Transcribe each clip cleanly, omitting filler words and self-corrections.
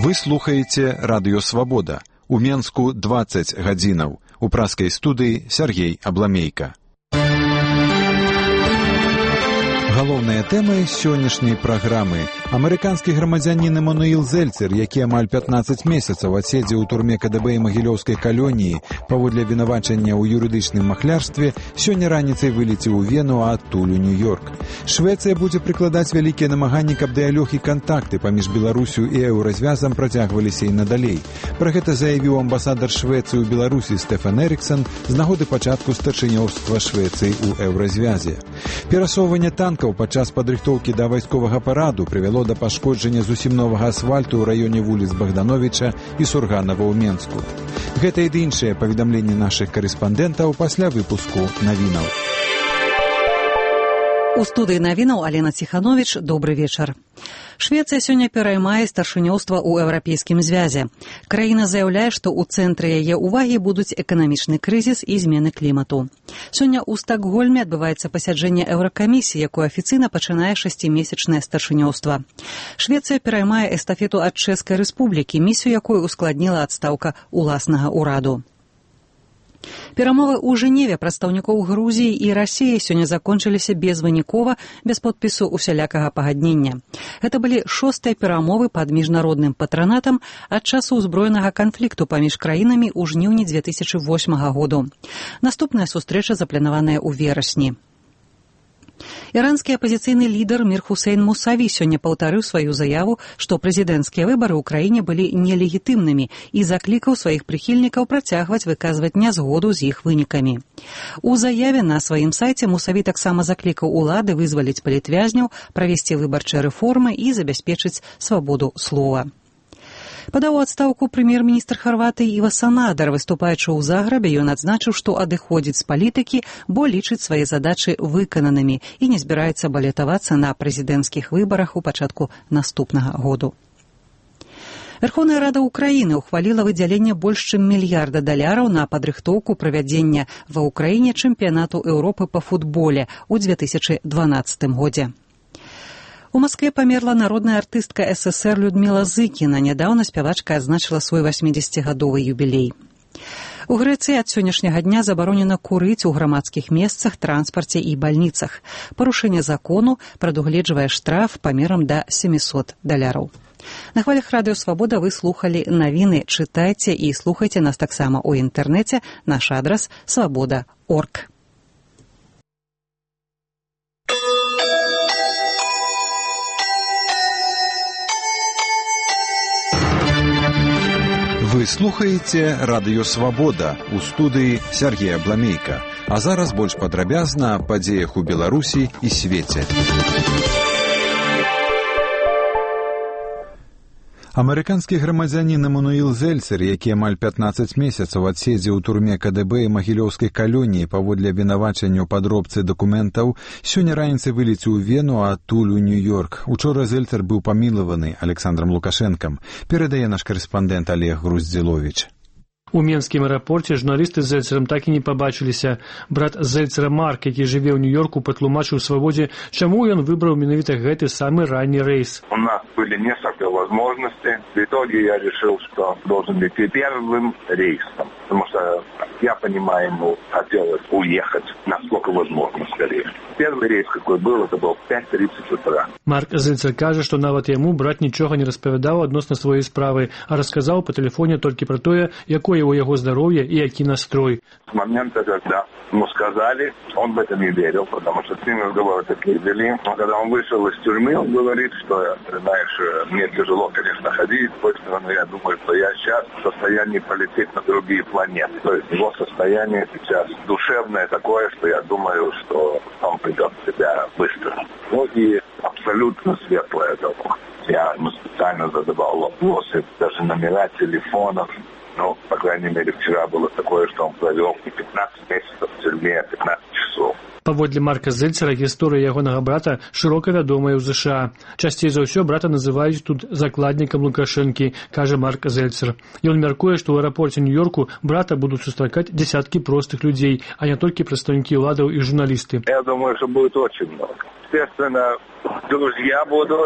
Вы слухаеце Радыё Свабода. У Менску 20 гадзінаў. У праскай студыі Сергей Абламейка. Галоўная тэма сённяшняй праграмы. Амерыканскі грамадзянін Эмануил Зельцер, які амаль 15 месяцаў адседзеў у турме КДБ і Магілёўскай калоніі паводле вінавачання ў юрыдычным махлярстве, сёння раніцай вылецеў у Вену, а адтуль у Нью-Йорк. Швецыя будзе прыкладаць вялікія намаганні, каб дыялог і кантакты паміж Беларусю і еўразвязам працягваліся і надалей. Пра гэта заявіў амбасадар Швецыі ў Беларусі Стефан Эріксон з нагоды пачатку старшынёўства Швецыі ў еўразвязе. Перасоўванне танкаў падчас падрыхтоўкі да вайсковага параду прывяло да пашкоджання зусім новага асфальту ў раёне вуліц Богдановича і Сурганова ў Менску. Гэта і іншыя паведамленні нашых карэспандэнтаў пасля выпуску навінаў. У студыі навінаў Алена Ціхановіч. Добры вечар. Швецыя сёння пераймае старшынёўства ў Еўрапейскім звязе. Краіна заяўляе, што ў цэнтры яе ўвагі будуць эканамічны крызіс і змены клімату. Сёння ў Стакгольме адбываецца пасяджэнне Еўракамісіі, якое афіцыйна пачынае 6-месячнае старшынёўства. Швецыя пераймае эстафету ад Чэшскай рэспублікі, місію якой ускладніла адстаўка ўласнага ўраду. Перамовы ў Жэневе прадстаўнікоў Грузіі і Расіі сёння закончыліся безвынікова, без подпісу усялякага пагаднення. Гэта былі 6-тыя перамовы пад міжнародным патранатам ад часу ўзброенага канфлікту паміж краінамі ў жніўні 2008 году. Наступная сустрэча запланаваная ў верасні. Іранскі апазіцыйны лідар Мір Хусейн Мусаві сёння паўтарыў сваю заяву, што прэзідэнцкія выбары ў краіне былі нелегітымнымі і заклікаў сваіх прыхільнікаў працягваць выказваць нязгоду з іх вынікамі. У заяве на сваім сайце Мусаві таксама заклікаў улады вызваліць палітвязняў, правесці выбарчыя рэформы і забяспечыць свабоду слова. Падаў у адстаўку прэм'ер-міністр Харватыі Іва Санадар. Выступаючы ў Заграбе, ён адзначыў, што адыходзіць з палітыкі, бо лічыць свае задачы выкананымі і не збіраецца балятавацца на прэзідэнцкіх выбарах у пачатку наступнага году. Верховная Рада Украіны ухваліла выдзяленне больш чым $1 мільярд на падрыхтоўку правядзення ва ўкраіне чэмпіянату Еўропы па футболе ў 2012 годзе. У Маскве памерла народная артыстка СССР Людміла Зыкіна. Нядаўна спявачка адзначыла свой 80-гадовы юбілей. У Грэцыі ад сённяшняга дня забаронена курыць у грамадскіх месцах, транспарце і бальніцах. Парушэнне закону прадугледжвае штраф памерам да $700. На хвалях Радыё Свабода вы слухалі навіны. Чытайце і слухайце нас таксама ў інтэрнэце. Наш адрас свабода.орг. Вы слухаеце Радыё Свабода. У студыі Сергей Абламейка. А зараз больш падрабязна аб падзеях у Беларусі і свеце. Амерыканскі грамадзянін Эмануил Зельцер, які амаль 15 месяцаў адседзеў у турме КДБ і Магілёўскай калоніі паводле абвінавачання ў падробцы дакументаў, сёння раніцай вылецеў у Вену, а адтуль у Нью-Йорк. Учора Зельцер быў памілаваны Александром Лукашэнкам. Перадае наш карэспандэнт Олег Груздзіловіч. У менскім аэрапорце журналісты з Зельцерам так і не пабачыліся. Брат Зельцера Марк, які жыве ў Нью-Йорку, патлумачыў Свабодзе, чаму ён выбраў менавіта гэты самы ранні рейс. У нас были несколько возможностей. В итоге я решил, что должен идти первым рейсом. Потому что, я понимаю, ему хотелось уехать насколько возможно скорее. Первый рейс, какой был, это был в 5:30 утра. Марк Зельцер кажа, што нават яму брат нічога не распавядаў адносна сваёй справы, а расказаў па тэлефоне толькі пра тое, якое у яго здароўе і які настрой. С момента, когда ему сказали, он в это не верил, потому что с ним разговоры такие вели. Но когда он вышел из тюрьмы, он говорит, что, знаешь, мне тяжело, конечно, ходить, но я думаю, что я сейчас в состоянии полететь на другие планеты. То есть его состояние сейчас душевное такое, что я думаю, что он придет в себя быстро. Ну и абсолютно светлое того. Я ему специально задавал вопросы, даже номера телефонов. Ну, по крайней мере, вчера было такое, что он провел не 15 месяцев в тюрьме, а 15 часов. Паводле Марка Зельцера гісторыя ягонага брата шырока вядомая ў ЗША. Часцей за ўсё брата называюць тут закладнікам Лукашэнкі, кажа Марк Зельцер. Ён мяркуе, што ў аэрапорце Нью-Йорку брата будуць сустракаць десяткі простых людзей, а не толькі прадстаўнікі ўладаў і журналісты. Я думаю, что будет очень много. Естественно, друзья будут,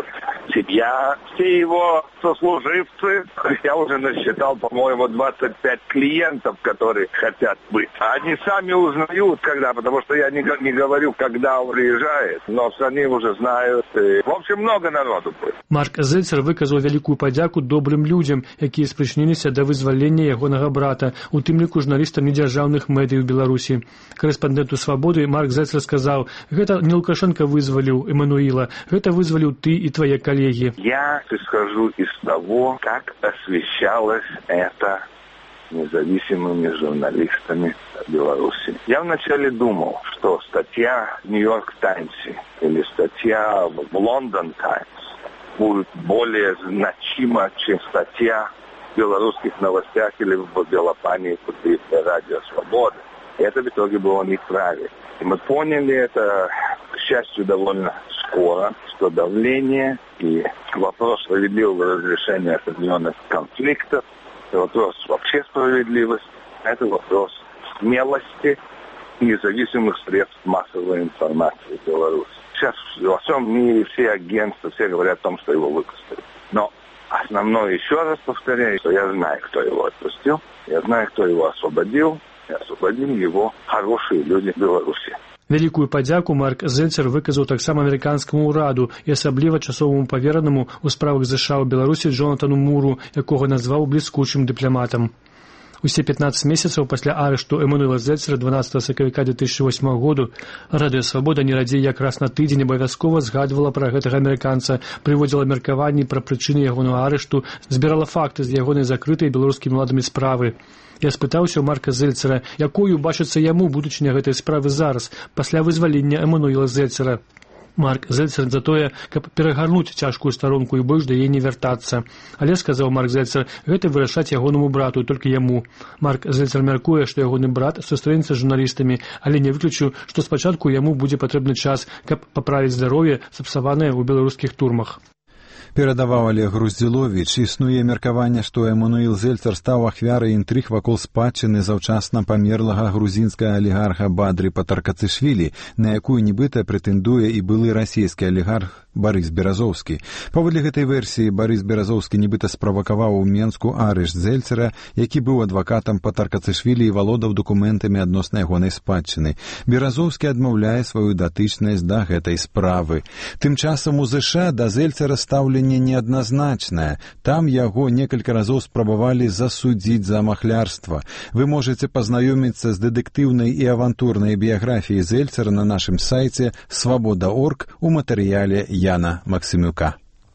семья, все его сослуживцы. Я уже насчитал, по-моему, 25 клиентов, которые хотят быть. Они сами узнают, когда, потому что я не говорю, когда он приезжает, но они уже знают. И, в общем, много народу будет. Марк Зельцер выказаў вялікую падзяку добрым людзям, якія спрычыніліся да вызвалення ягонага брата, у тым ліку журналістам недзяржаўных медый у Беларусі. Корэспандэнту «Свабоды» Марк Зельцер сказаў: «Гэта не Лукашенко вызваліў Эммануила, гэта вызваліў ты и твои коллеги». Я исхожу из того, как освещалось это независимыми журналистами Беларуси. Я вначале думал, что статья в «Нью-Йорк Таймсе» или статья в «Лондон Таймс» будет более значима, чем статья в «Белорусских новостях» или в «Белопане» или «Радио Свобода». И это в итоге было неправильно. И мы поняли это, к счастью, довольно скоро, что давление и вопрос справедливого разрешения определенных конфликтов, вопрос вообще справедливости, это вопрос смелости и независимых средств массовой информации в Беларуси. Сейчас во всем мире все агентства, все говорят о том, что его выпустили. Но основное, еще раз повторяю, что я знаю, кто его отпустил, я знаю, кто его освободил, и освободили его хорошие люди в Беларуси. Вялікую падзяку Марк Зельцер выказаў таксама амерыканскаму ўраду і асабліва часоваму паверанаму ў справах ЗША ў Беларусі Джонатану Муру, якога назваў бліскучым дыпламатам. Усе 15 месяцаў пасля арышту Эммануила Зельцера 12 сакавіка 2008 году Радыё Свабода не радзей як раз на тыдзень абавязкова згадвала пра гэтага амерыканца, прыводзіла меркаванні пра прычыны ягонага арышту, збірала факты з ягонай закрытай беларускімі ўладамі справы. Я спытаўся ў Марка Зельцера, якою бачыцца яму будучыня гэтай справы зараз, пасля вызвалення Эммануила Зельцера. Марк Зельцер за тое, каб перагарнуць цяжкую старонку і больш да яе не вяртацца. Але, сказаў Марк Зельцер, гэта вырашаць ягонаму брату, толькі яму. Марк Зельцер мяркуе, што ягоны брат сустрэнецца з журналістамі, але не выключыў, што спачатку яму будзе патрэбны час, каб паправіць здароўе, сапсаванае ў беларускіх турмах. Перадаваў Олег Груздзіловіч, існуе меркаванне, што Эммануил Зельцер стаў ахвярай інтрыг вакол спадчыны заўчасна памерлага грузінскага алігарха Бадры Патаркацышвілі, на якую нібыта прэтэндуе і былы расійскі алігарх Барыс Беразоўскі. Паводле гэтай версіі, Барыс Беразоўскі нібыта справакаваў у Менску арышт Зельцера, які быў адвакатам Патаркацышвілі і валодаў дакументамі адносна ягонай спадчыны. Беразоўскі адмаўляе сваю датычнасць да гэтай справы. Тым часам у ЗША да Зельцера стаўленне неадназначнае. Там яго некалькі разоў спрабавалі засудзіць за махлярства. Вы можаце пазнаёміцца з дэтэктыўнай і авантурнай біяграфіяй Зельцера на нашым сайце свабода.орг у матэрыяле Яна Максимюка.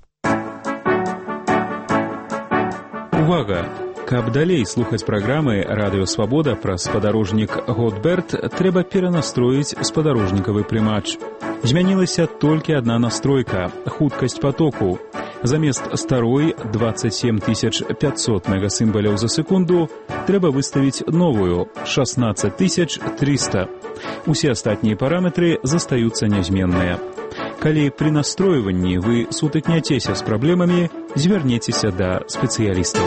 Увага! Каб далей слухаць праграмы «Радыё Свабода» пра спадарожнік Готберт, трэба перанастроіць спадарожнікавы прымач. Змянілася толькі адна настройка – хуткасць потоку. Замест старой 27 500 мегасімбаляў за секунду трэба выставіць новую – 16 300. Усе астатнія параметры застаюцца нязменныя. Калі пры настройванні вы сутыкняцеся з праблемамі, звярнецеся да спецыялістаў.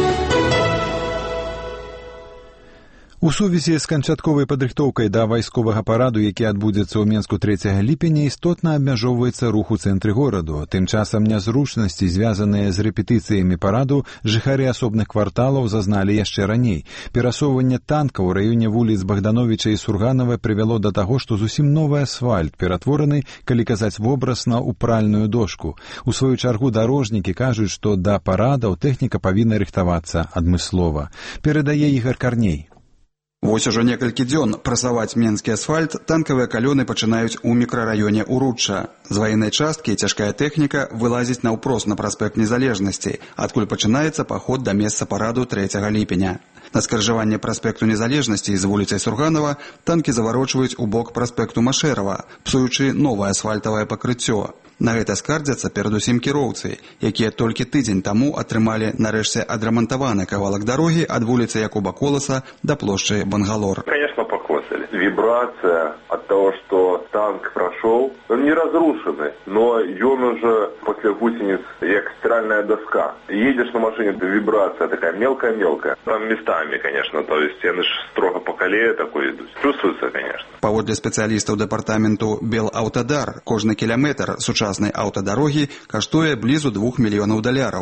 У сувязі з канчатковай падрыхтоўкай да вайсковага параду, які адбудзецца ў Менску 3 ліпеня, істотна абмяжоўваецца рух у цэнтры гораду. Тым часам нязручнасці, звязаныя з рэпетыцыямі параду, жыхары асобных кварталаў зазналі яшчэ раней. Перасоўванне танка ў раёне вуліц Богдановича і Сурганова прывяло да таго, што зусім новы асфальт ператвораны, калі казаць вобразна, у пральную дошку. У сваю чаргу дарожнікі кажуць, што да парадаў тэхніка павінна рыхтавацца адмыслова. Перадае Ігор Карней. Вось ужо некалькі дзён прасаваць менскі асфальт танкавыя калёны пачынаюць у мікрараёне Уручча. З ваеннай часткі цяжкая тэхніка вылазіць наўпрост на праспект Незалежнасці, адкуль пачынаецца паход да месца параду 3 ліпеня. На скаржаванне праспекту Незалежнасці з вуліцай Сурганова танкі заварочваюць у бок праспекту Машэрава, псуючы новае асфальтавае пакрыццё. На гэта скардзяцца перадусім кіроўцы, якія толькі тыдзень таму атрымалі нарэшце адрамантаваны кавалак дарогі ад вуліцы Якуба Коласа да плошчы Бангалор. Конечно, покосили. вибрация от того, что танк прошел. Он не разрушенный, но он уже после гусениц как стиральная доска. Едешь на машине, вибрация такая мелкая-мелкая. Там местами, конечно, то есть они же строго по колее такой идут. Чувствуется, конечно. Паводле спецыялістаў дэпартаменту Белаўтадар, кожны кіламетр сучаснай аўтадарогі каштуе блізу $2 мільёнаў.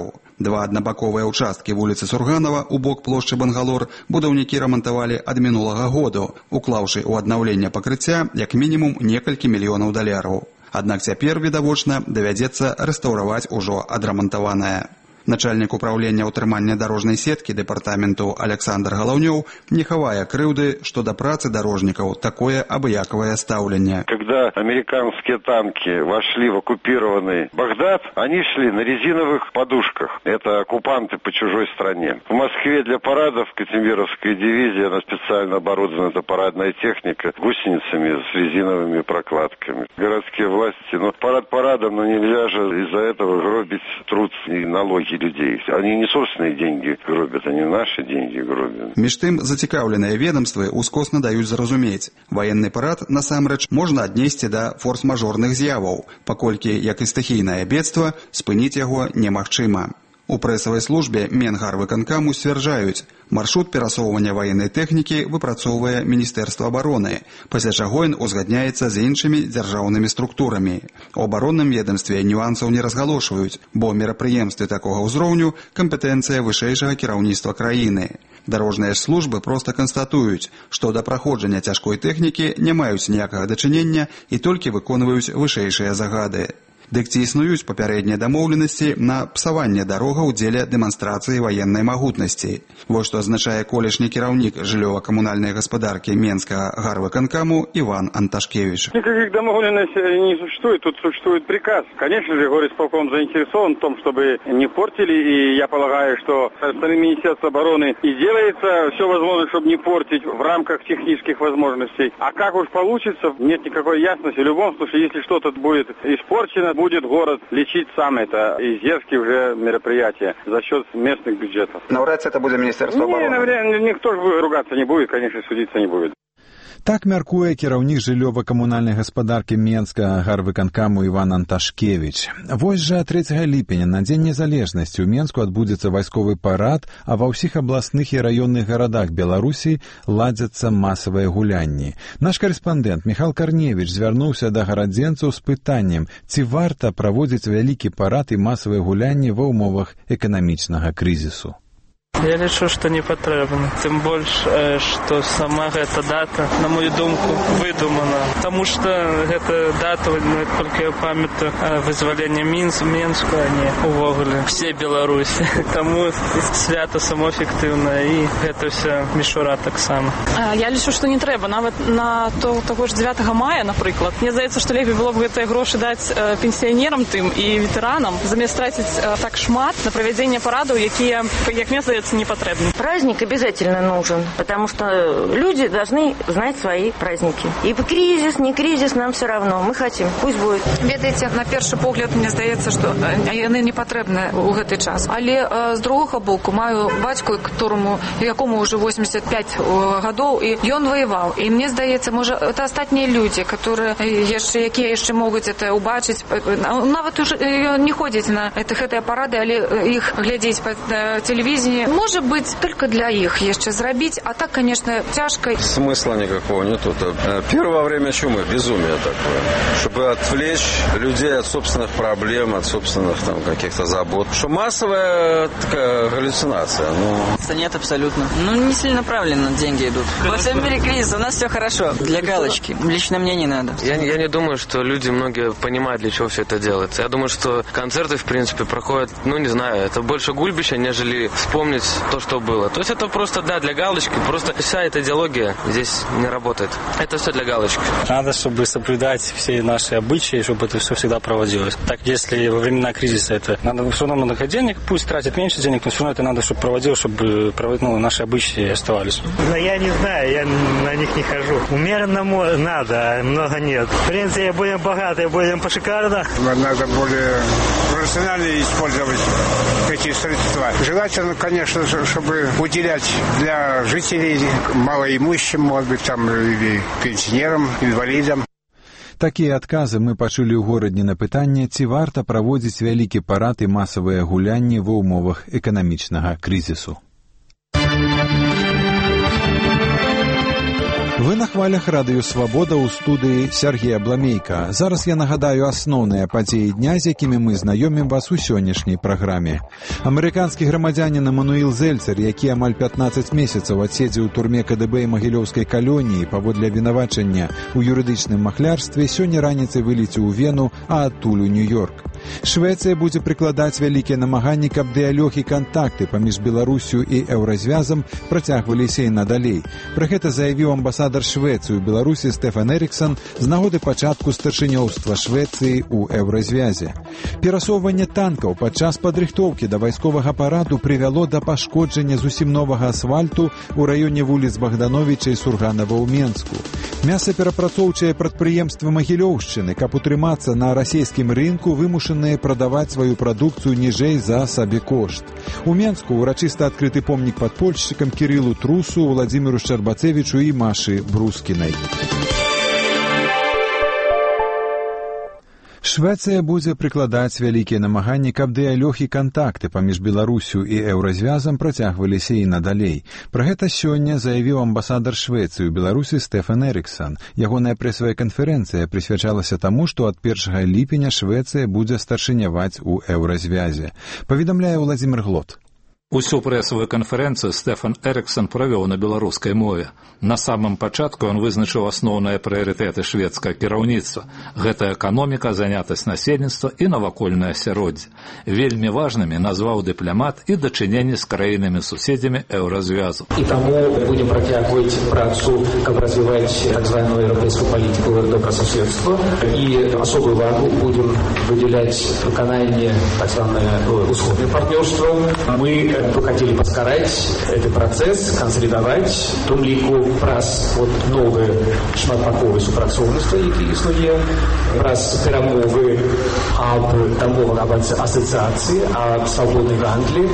Два аднабаковыя ўчасткі вуліцы Сурганова у бок плошчы Бангалор будаўнікі рамантавалі ад мінулага году, уклаўшы ў аднаўленне пакрыцця як мінімум некалькі $мільёнаў. Аднак цяпер, відавочна, давядзецца рэстаўраваць ужо адрамантаванае. Начальник управления утрымання дорожной сетки департаменту Александр Головнев не хавае крыўды, что до працы дорожников такое абыякавае стаўленне. Когда американские танки вошли в оккупированный Багдад, они шли на резиновых подушках. Это оккупанты по чужой стране. В Москве для парадов Катимировской дивизии, она специально оборудована, это парадная техника, гусеницами с резиновыми прокладками. Городские власти, парад парадом, но нельзя же из-за этого гробить труд и налоги людей. Они не собственные деньги гробят, они наши деньги гробят. Між тым, зацікаўленыя ведомствы ускосна даюць зразумець. Военный парад, насамрэч, можна аднесці да форс-мажорных з'яваў, паколькі, як і стыхійнае бедства, спыніць яго немагчыма. У прэсавай службе Менгарвыканкаму сцвярджаюць, маршрут перасоўвання военной тэхнікі выпрацоўвае Міністэрства абароны, пасля чаго ён узгадняецца з іншымі дзяржаўнымі структурамі. У абаронным ведомстве нюансаў не разгалошваюць, бо мерапрыемствы такога ўзроўню кампетэнцыя вышэйшага кіраўніцтва краіны. Дарожныя службы проста канстатуюць, што да праходжання цяжкой тэхнікі не маюць ніякага дачынення і толькі выконваюць вышэйшыя загады. Дык ці існуюць папярэднія дамоўленасці на псаванне дарогаў дзеля дэманстрацыі ваеннай магутнасці. Вось што азначае колішні кіраўнік жыллёва-камунальнай гаспадаркі Менскага гарвыканкаму Иван Анташкевич. Никаких домовленностей не существует, тут существует приказ. Конечно же, горисполком заинтересован в том, чтобы не портили, и я полагаю, что со стороны Министерства обороны и делается все возможное, чтобы не портить в рамках технических возможностей. А как уж получится, нет никакой ясности. В любом случае, если что-то будет испорчено, будет город лечить сам это издержки уже мероприятия за счет местных бюджетов. Навряд это будет Министерство обороны. Не, никто же ругаться не будет, конечно, судиться не будет. Так мяркуе кіраўнік жыллёва-камунальнай гаспадаркі Менскага гарвыканкаму Іван Анташкевич. Вось жа 3 ліпеня на Дзень незалежнасці ў Менску адбудзецца вайсковы парад, а ва ўсіх абласных і раённых гарадах Беларусі ладзяцца масавыя гулянні. Наш карэспандэнт Міхал Карневіч звярнуўся да гарадзенцаў з пытаннем, ці варта праводзіць вялікі парад і масавыя гулянні ва ўмовах эканамічнага крызісу. Я лічу, што не патрэбна. Тым больш, што сама гэта дата, на мою думку, выдумана. Таму што гэта дата, толькі я памятаю, вызвалення Менску, а не увогуле все Беларусі. Таму свята само фіктыўнае і гэта ўся мішура таксама. Я лічу, што не трэба. Нават на таго ж 9 мая, напрыклад. Мне здаецца, што лепей было б гэтыя грошы даць пенсіянерам тым і ветэранам, замест траціць так шмат на правядзенне парадаў, якія, як мне здаецца, не потребны. Праздник обязательно нужен, потому что люди должны знать свои праздники. И кризис, не кризис, нам все равно. Мы хотим, пусть будет. Ведаеце, на першы погляд, мне здаецца, што яны не патрэбны ў гэты час. Але з другога боку, маю бацьку, якому уже 85 гадоў, і ён воевал. І мне здаецца, можа, это астатнія людзі, якія яшчэ могуць это убачыць. Нават уже не ходзяць на гэтыя парады, але іх глядзець па тэлевізіі. Может быть, только для их еще зарабить, а так, конечно, тяжко. Смысла никакого нету. Первое время чумы, безумие такое. Чтобы отвлечь людей от собственных проблем, от собственных там каких-то забот. Что массовая такая галлюцинация. Нет, абсолютно. Не сильно правильно деньги идут. Во всем мире кризис, у нас все хорошо. Для галочки. Лично мне не надо. Я не думаю, что люди многие понимают, для чего все это делается. Я думаю, что концерты, в принципе, проходят, не знаю, это больше гульбища, нежели вспомнить то, что было. То есть это просто, для галочки. Просто вся эта идеология здесь не работает. Это все для галочки. Надо, чтобы соблюдать все наши обычаи, чтобы это все всегда проводилось. Так, если во времена кризиса это надо все равно много денег, пусть тратят меньше денег, но все равно это надо, чтобы проводилось, чтобы наши обычаи оставались. Я не знаю, я на них не хожу. Умеренно надо, а много нет. В принципе, будем богаты, будем пошикарно. Надо более профессионально использовать эти средства. Желательно, конечно, чтобы уделять для жителей малоимущим, может быть, там, пенсионерам, инвалидам. Такія адказы мы пачулі ў горадні на пытанне, ці варта праводзіць вялікі парад і масавыя гулянні ва ўмовах эканамічнага крызісу. Вы на хвалях радыё «Свабода» ў студыі Сергея Бламейка. Зараз я нагадаю асноўныя падзеі дня, з якімі мы знаёмім вас у сённяшняй праграме. Амерыканскі грамадзянін Эмануил Зельцер, які амаль 15 месяцаў адседзеў у турме КДБ і Магілёўскай калоніі паводле абвінавачання ў юрыдычным махлярстве, сёння раніцай вылеціў у Вену, а адтуль у Нью-Йорк. Швецыя будзе прыкладаць вялікія намаганні, каб дыялог і кантакты паміж Беларусю і Еўразвязам працягваліся і надалей. Пра гэта заявіў амбасадар Швецыі ў Беларусі Стефан Эриксон з нагоды пачатку старшынёўства Швецыі ў Еўразвязе. Перасоўванне танкаў падчас падрыхтоўкі да вайсковага параду прывяло да пашкоджання зусім новага асфальту ў раёне вуліц Богдановича і Сурганова ў Менску. Мясаперапрацоўчыя прадпрыемствы Магілёўшчыны, каб утрымацца на расійскім рынку, вымушаныя прадаваць сваю прадукцыю ніжэй за сабекошт. У Менску урачыста адкрыты помнік падпольшчыкам Кірылу Трусу, Владзіміру Шчарбацевічу і Машы Брускінай. Швецыя будзе прыкладаць вялікія намаганні, каб дыялог і кантакты паміж Беларусю і Еўразвязам працягваліся і надалей. Пра гэта сёння заявіў амбасадар Швецыі ў Беларусі Стефан Эриксон. Ягоная прэсавая канферэнцыя прысвячалася таму, што ад 1 ліпеня Швецыя будзе старшыняваць у Еўразвязе. Паведамляе Владзімір Глот. Усю прэсавую канферэнцыю Стефан Эриксон правёў на беларускай мове. На самым пачатку ён вызначыў асноўныя прыярытэты шведскага кіраўніцтва. Гэта эканоміка, занятасць насельніцтва і навакольнае асяроддзе. Вельмі важнымі назваў дыпламат і дачыненні з краінамі-суседзямі Еўразвязу. І таму будзем працягваць працу, каб развіваць так званую еўрапейскую палітыку добрасуседства, і асобую увагу будзем выдзяляць выкананне так званае усходнае партнёрства. Мы хотели поскорать этот процесс, консолидовать, в том лику праз новые шматбаковые супрацоўніцтва, які існуе, праз перамовы аб дамовах аб асацыяцыі, аб свабоднай гандлі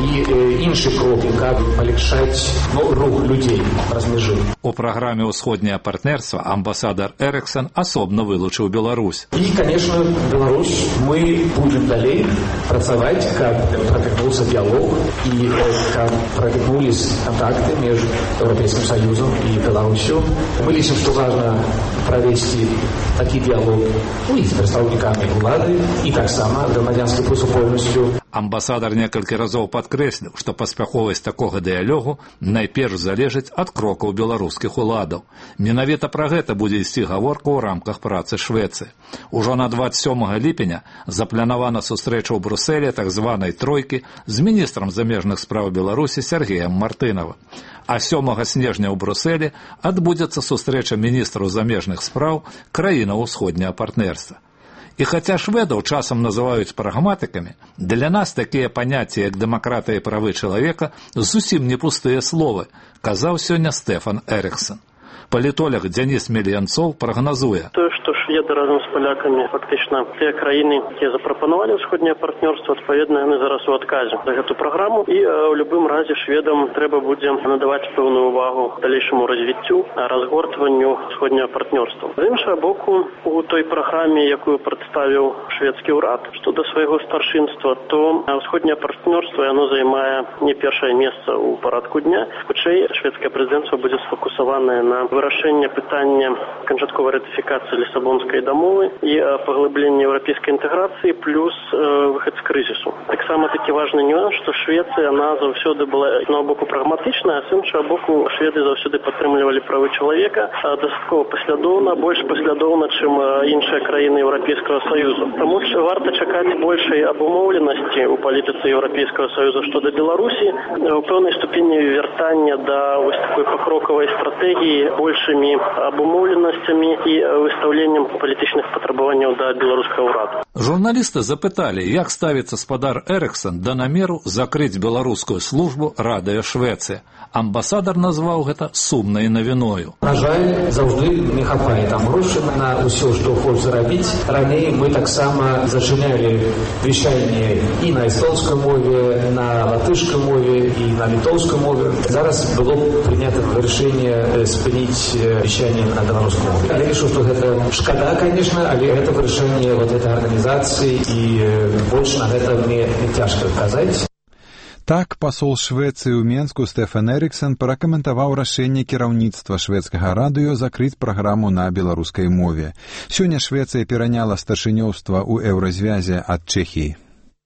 і іншыя крокі, каб палягчаць рух людзей праз мяжы. У праграме «Усходняе партнерства» амбасадар Эриксон асобна вылучыў Беларусь. І, конечно, Беларусь мы будем далей працаваць, каб протыкнуўся дыялог и как протянулись контакты между Европейским Союзом и Беларусью. Мы лишим, что важно провести такой диалог и с представниками влады, и так само громадянской прысупольнасцю. Амбасадар некалькі разоў падкрэсліў, што паспяховасць такога дыялогу найперш залежыць ад крокаў беларускіх уладаў. Менавіта пра гэта будзе ісці гаворка ў рамках працы Швецыі. Ужо на 27 ліпеня запланавана сустрэча ў Брусэле так званай тройкі з міністрам замежных спраў Беларусі Сергеем Мартынавым. А 7 снежня ў Брусэле адбудзецца сустрэча міністраў замежных спраў краінаў усходняга партнерства. І хаця шведаў часам называюць прагматыкамі, для нас такія паняцці, як дэмакратыя і правы чалавека, зусім не пустыя словы, казаў сёння Стефан Эриксон. Палітолог Дзяніс Мельянцоў прагназуе. Тое, што шведы разам з палякамі фактычна тыя краіны, якія запрапанавалі ўсходняе партнёрства, адпаведна яны зараз у адказе за гэту праграму, і ў любым разе шведам трэба будзе надаваць пэўную увагу далейшаму развіццю, разгортванню ўсходняга партнёрства. З іншага боку, у той праграме, якую прадставіў шведскі ўрад, што да свайго старшынства, то ўсходняе партнёрства яно займае не першае месца ў парадку дня. Хутчэй шведскае прэзідэнцтва будзе сфокусаванае на вырашэнне пытання канчатковай ратыфікацыі Лісабонскай дамовы і паглыблення еўрапейскай інтэграцыі плюс выхад з крызісу. Таксама такі важны нюанс, што Швецыя, она заўсёды была з одного боку прагматычная, а з іншага боку шведы заўсёды падтрымлівалі правы чалавека дастаткова паслядоўна, больш паслядоўна, чым іншыя краіны Еўрапейскага Саюзу. Таму варта чакаць большай абумоўленасці ў палітыцы Еўрапейскага Саюза што да Беларусі, у пэўнай ступені вяртання да вось такой пакрокавай стратэгіі большымі абумоўленасцямі і выстаўленнем задавальненнем палітычных патрабаванняў да беларускага ўраду. Журналісты запыталі, як ставіцца спадар Эрыксон да намеру закрыць беларускую службу радыё Швецыі. Амбасадар назваў гэта сумнай навіною. На жаль, заўжды не хапае там грошай на ўсё, што хоча зарабіць. Раней мы таксама зачынялі вещанне і на эстонскай мове, на латышскай мове і на літоўскай мове. Зараз было прынята рашэнне спыніць вещанне на беларускай мове. Я лічу, што гэта шкада, конечно, але гэта вырашэнне вот этой арганізацыі і больш на гэта мне цяжка казаць. Так, пасол Швецыі ў Менску Стэфан Эрыксон пракаментаваў рашэнне кіраўніцтва шведскага радыё закрыць праграму на беларускай мове. Сёння Швецыя пераняла старшынёўства ў еўразвязе ад Чэхіі.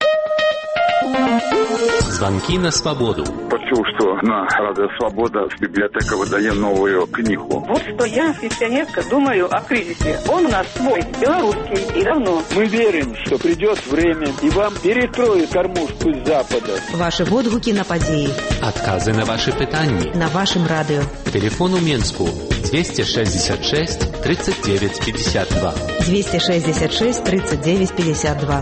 Звонки на свободу. Почув, что на Радио Свобода библиотека выдает новую книгу. Вот что я, пенсионерка, думаю о кризисе. Он у нас свой, белорусский, и давно. Мы верим, что придет время, и вам перекроют кормушку с Запада. Ваши водгуки на подеи. Отказы на ваши питания. На вашем радио. Телефон у Менску 266 39 52. 266 39 52.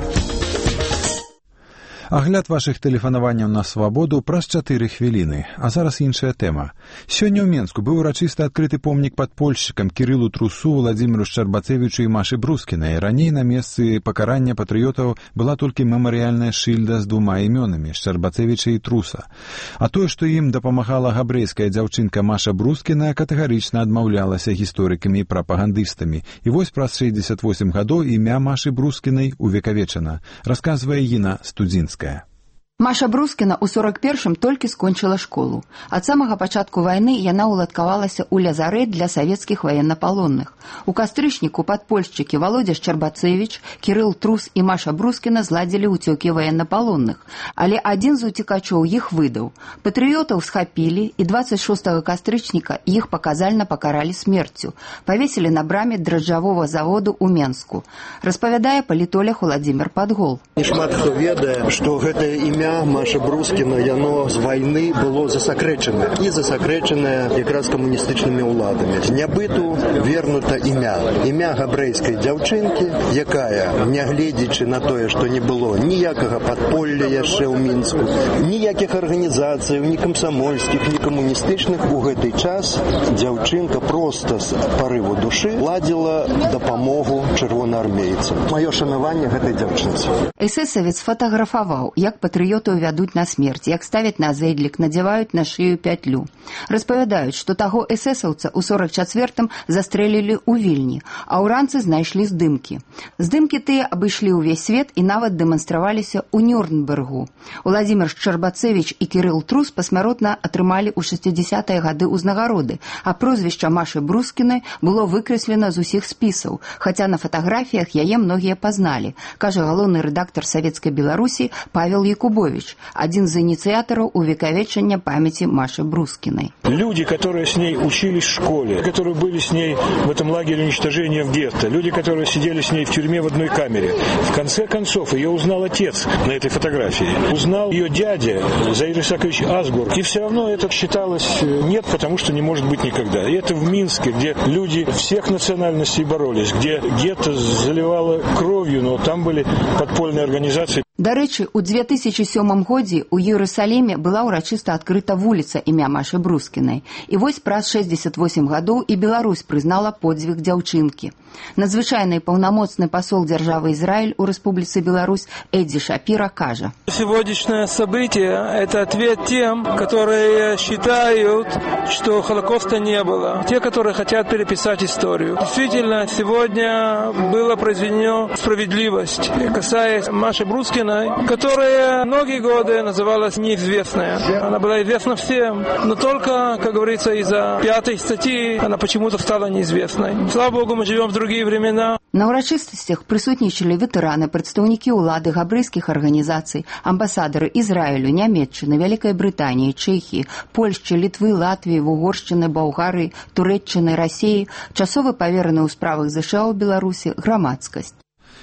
Агляд вашых тэлефанаванняў на свабоду праз 4 хвіліны. А зараз іншая тэма. Сёння ў Менску быў урачыста адкрыты помнік падпольшчыкам Кірылу Трусу, Владзіміру Шчарбацевічу і Машы Брускінай. Раней на месцы пакарання патрыётаў была толькі мемарыяльная шыльда з 2 імёнамі Шчарбацевіча і Труса. А тое, што ім дапамагала габрэйская дзяўчынка Маша Брускіна, катэгарычна адмаўлялася гісторыкамі і прапагандыстамі. І вось праз 68 гадоў імя Машы Брускінай увекавечана, расказвае Іна Студзінская. Маша Брускіна ў 41-м толькі скончыла школу. Ад самага пачатку вайны яна ўладкавалася ў лязарэт для савецкіх ваеннапалонных. У кастрычніку падпольшчыкі Володя Шчарбацевіч, Кірыл Трус і Маша Брускіна зладзілі ўцёкі ваеннапалонных, але адзін з уцекачоў іх выдаў. Патрыётаў схапілі і 26 кастрычніка іх паказальна пакаралі смерцю. Павесілі на браме дражджавога заводу ў Менску. Распавядае палітолог Уладзімір Падгол. Шмат хто ведае, што гэтае імя Маша Брускіна, яно з вайны было засакрэчана. І засакрэчанае якраз камуністычнымі ўладамі. З нябыту вернута імя. Імя габрэйскай дзяўчынкі, якая, нягледзячы на тое, што не было ніякага падполля яшчэ ў Мінску, ніякіх арганізацый, ні камсамольскіх, ні камуністычных, у гэты час дзяўчынка проста з парыву душы ладзіла дапамогу чырвонаармейцам. Маё шанаванне гэтай дзяўчынцы. Эсэсавец фатаграфаваў, як патрыёты вядуць на смерць, як ставяць на зэдлік, надзяваюць на шыю пятлю. Распавядаюць, што таго эсэсаўца ў 44-м застрэлілі ў Вільні, а ўранцы знайшлі здымкі. Здымкі тыя абышлі ўвесь свет і нават дэманстраваліся ў Нюрнбергу. Владзімір Шчарбацевіч і Кірыл Трус пасмяротна атрымалі ў 60-е гады ўзнагароды, а прозвішча Машы Брускінай было выкрэслена з усіх спісаў, хаця на фатаграфіях яе многія пазналі, кажа галоўны рэдактар Савецкай Беларусі Павел Якубович, один из инициаторов увековечения памяти Маши Брускиной. Люди, которые с ней учились в школе, которые были с ней в этом лагере уничтожения в гетто, люди, которые сидели с ней в тюрьме в одной камере. В конце концов, ее узнал отец на этой фотографии. Узнал ее дядя Заир Исакович Асгур. И все равно это считалось нет, потому что не может быть никогда. И это в Минске, где люди всех национальностей боролись, где гетто заливало кровью, но там были подпольные организации. Дарэчы, у 2007 годзе ў Іерусаліме была ўрачыста адкрыта вуліца імя Машы Брускінай. І вось праз 68 гадоў і Беларусь прызнала подзвіг дзяўчынкі. Надзвычайны паўнамоцны пасол дзяржавы Израиль у Республике Беларусь Эдди Шапира кажа. Сегодняшнее событие – это ответ тем, которые считают, что Холокоста не было. Те, которые хотят переписать историю. Действительно, сегодня была произведена справедливость, касаясь Маши Брускиной, которая многие годы называлась неизвестная. Она была известна всем, но только, как говорится, из-за 5 статьи она почему-то стала неизвестной. Слава Богу, мы живем в другие времена. На ўрачыстасцях прысутнічалі ветэраны, прадстаўнікі ўлады, габрэйскіх арганізацый, амбасадары Ізраілю, Нямецчыны, Вялікай Брытаніі, Чэхіі, Польшчы, Літвы, Латвіі, Угоршчыны, Балгарыі, Турэччыны, Расіі, часовы павераны ў справах ЗША ў Беларусі, грамадскасць.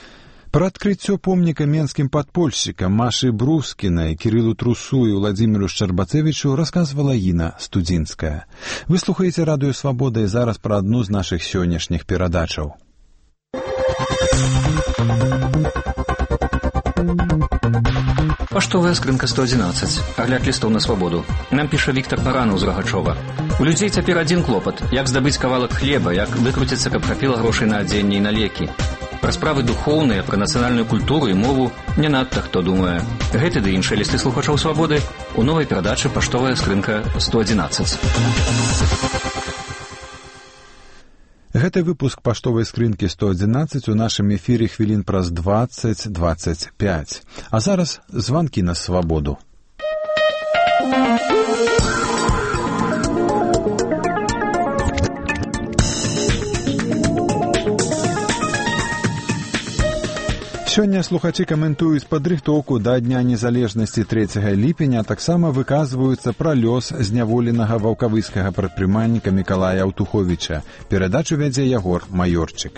Пра адкрыццё помніка менскім падпольшчыкам Машы Брускінай, Кірылу Трусу і Владзіміру Шчарбацевічу расказвала Іна Студзінская. Вы слухаеце радыё «Свабода» і зараз пра адну з нашых сённяшніх перадачаў. Паштовая скрынка 111. Агляд лістоў на свабоду. Нам піша Віктор Баранаў з Рагачова. У людзей цяпер адзін клопат. Як здабыць кавалак хлеба, як выкруціцца, каб хапіла грошай на адзенне і на лекі. Пра справы духоўныя, пра нацыянальную культуру і мову не надта хто думае. Гэты ды іншыя лісты слухачоў свабоды у новай перадачы «Паштовая скрынка 111». Гэты выпуск паштовай скрынкі 111 у нашым эфіры хвілін праз 20-25. А зараз званкі на свабоду. Сёння слухачы каментуюць падрыхтоўку да Дня незалежнасці 3 ліпеня, а таксама выказваюцца пра лёс зняволенага ваўкавыскага прадпрымальніка Мікалая Аўтуховіча. Перадачу вядзе Ягор Маёрчык.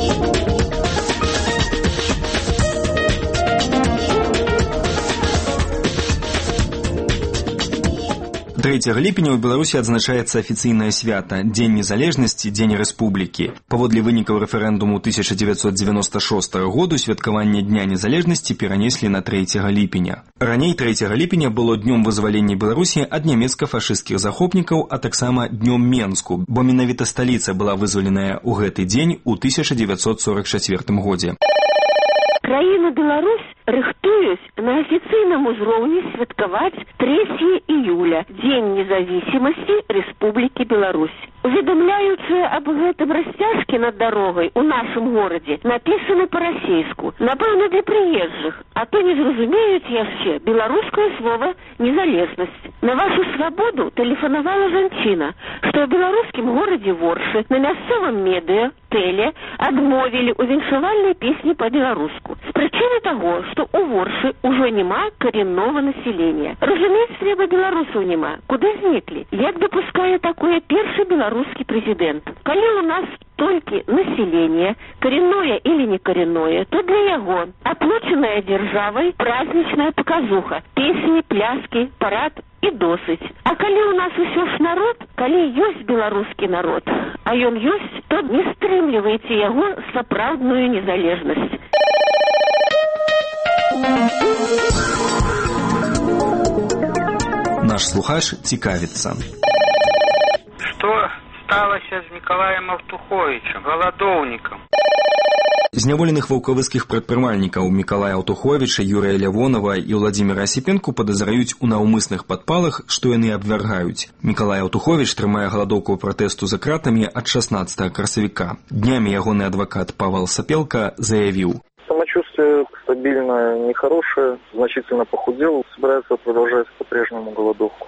3 ліпеня ў Беларусі адзначаецца афіцыйнае свята – Дзень незалежнасці, Дзень рэспублікі. Паводле вынікаў рэферэндуму 1996 году святкаванне Дня незалежнасці перанеслі на 3 ліпеня. Раней 3 ліпеня было днём вызвалення Беларусі ад нямецка-фашысцкіх захопнікаў, а таксама днём Менску, бо менавіта сталіца была вызваленая ў гэты дзень у 1944 годзе. Краіна Беларусь рыхтуюць на афіцыйным узроўні святкаваць 3 июля, Дзень независимости Республики Беларусь. Уведомляючы об гэтым расцяжкі над дарогай у нашым горадзе напісаны па-расейску, напэўна для прыезджых, а то не зразумеюць яшчэ беларускае слова «незалежнасць». На вашу свабоду тэлефанавала жанчына, што ў беларускім горадзе Воршы на мясцовым медыа, тэле адмовілі ў віншавальнай песні па-беларуску. З прычыны таго, што у Воршы ўжо няма кареннога населення. Разумець, трэба беларусаў няма. Куды зніклі? Як дапускае такое першы беларускі прэзідэнт? Калі у нас толькі население, коренное или не коренное, то для яго оплаченная державой праздничная показуха, песни, пляски, парад и досыть. А калі у нас усё ж народ, калі ёсць беларускі народ, а ён ёсць, то не стрымлівайце яго сапраўдную незалежнасць. Наш слухач цікавіцца. Што сталася з Мікалаем Аўтуховічам, галадоўнікам? Зняволеных ваўкавыскіх прадпрымальнікаў Мікалая Аўтуховіча, Юрыя Лявонова і Владзіміра Асіпенку падазраюць у наўмысных падпалах, што яны абвяргаюць. Мікалай Аўтуховіч трымае галадоўку пратэсту за кратамі ад 16 красавіка. Днямі ягоны адвакат Павел Сапелка заявіў: самочувствие стабильное, нехорошее, значительно похудел, собирается продолжать по-прежнему голодовку.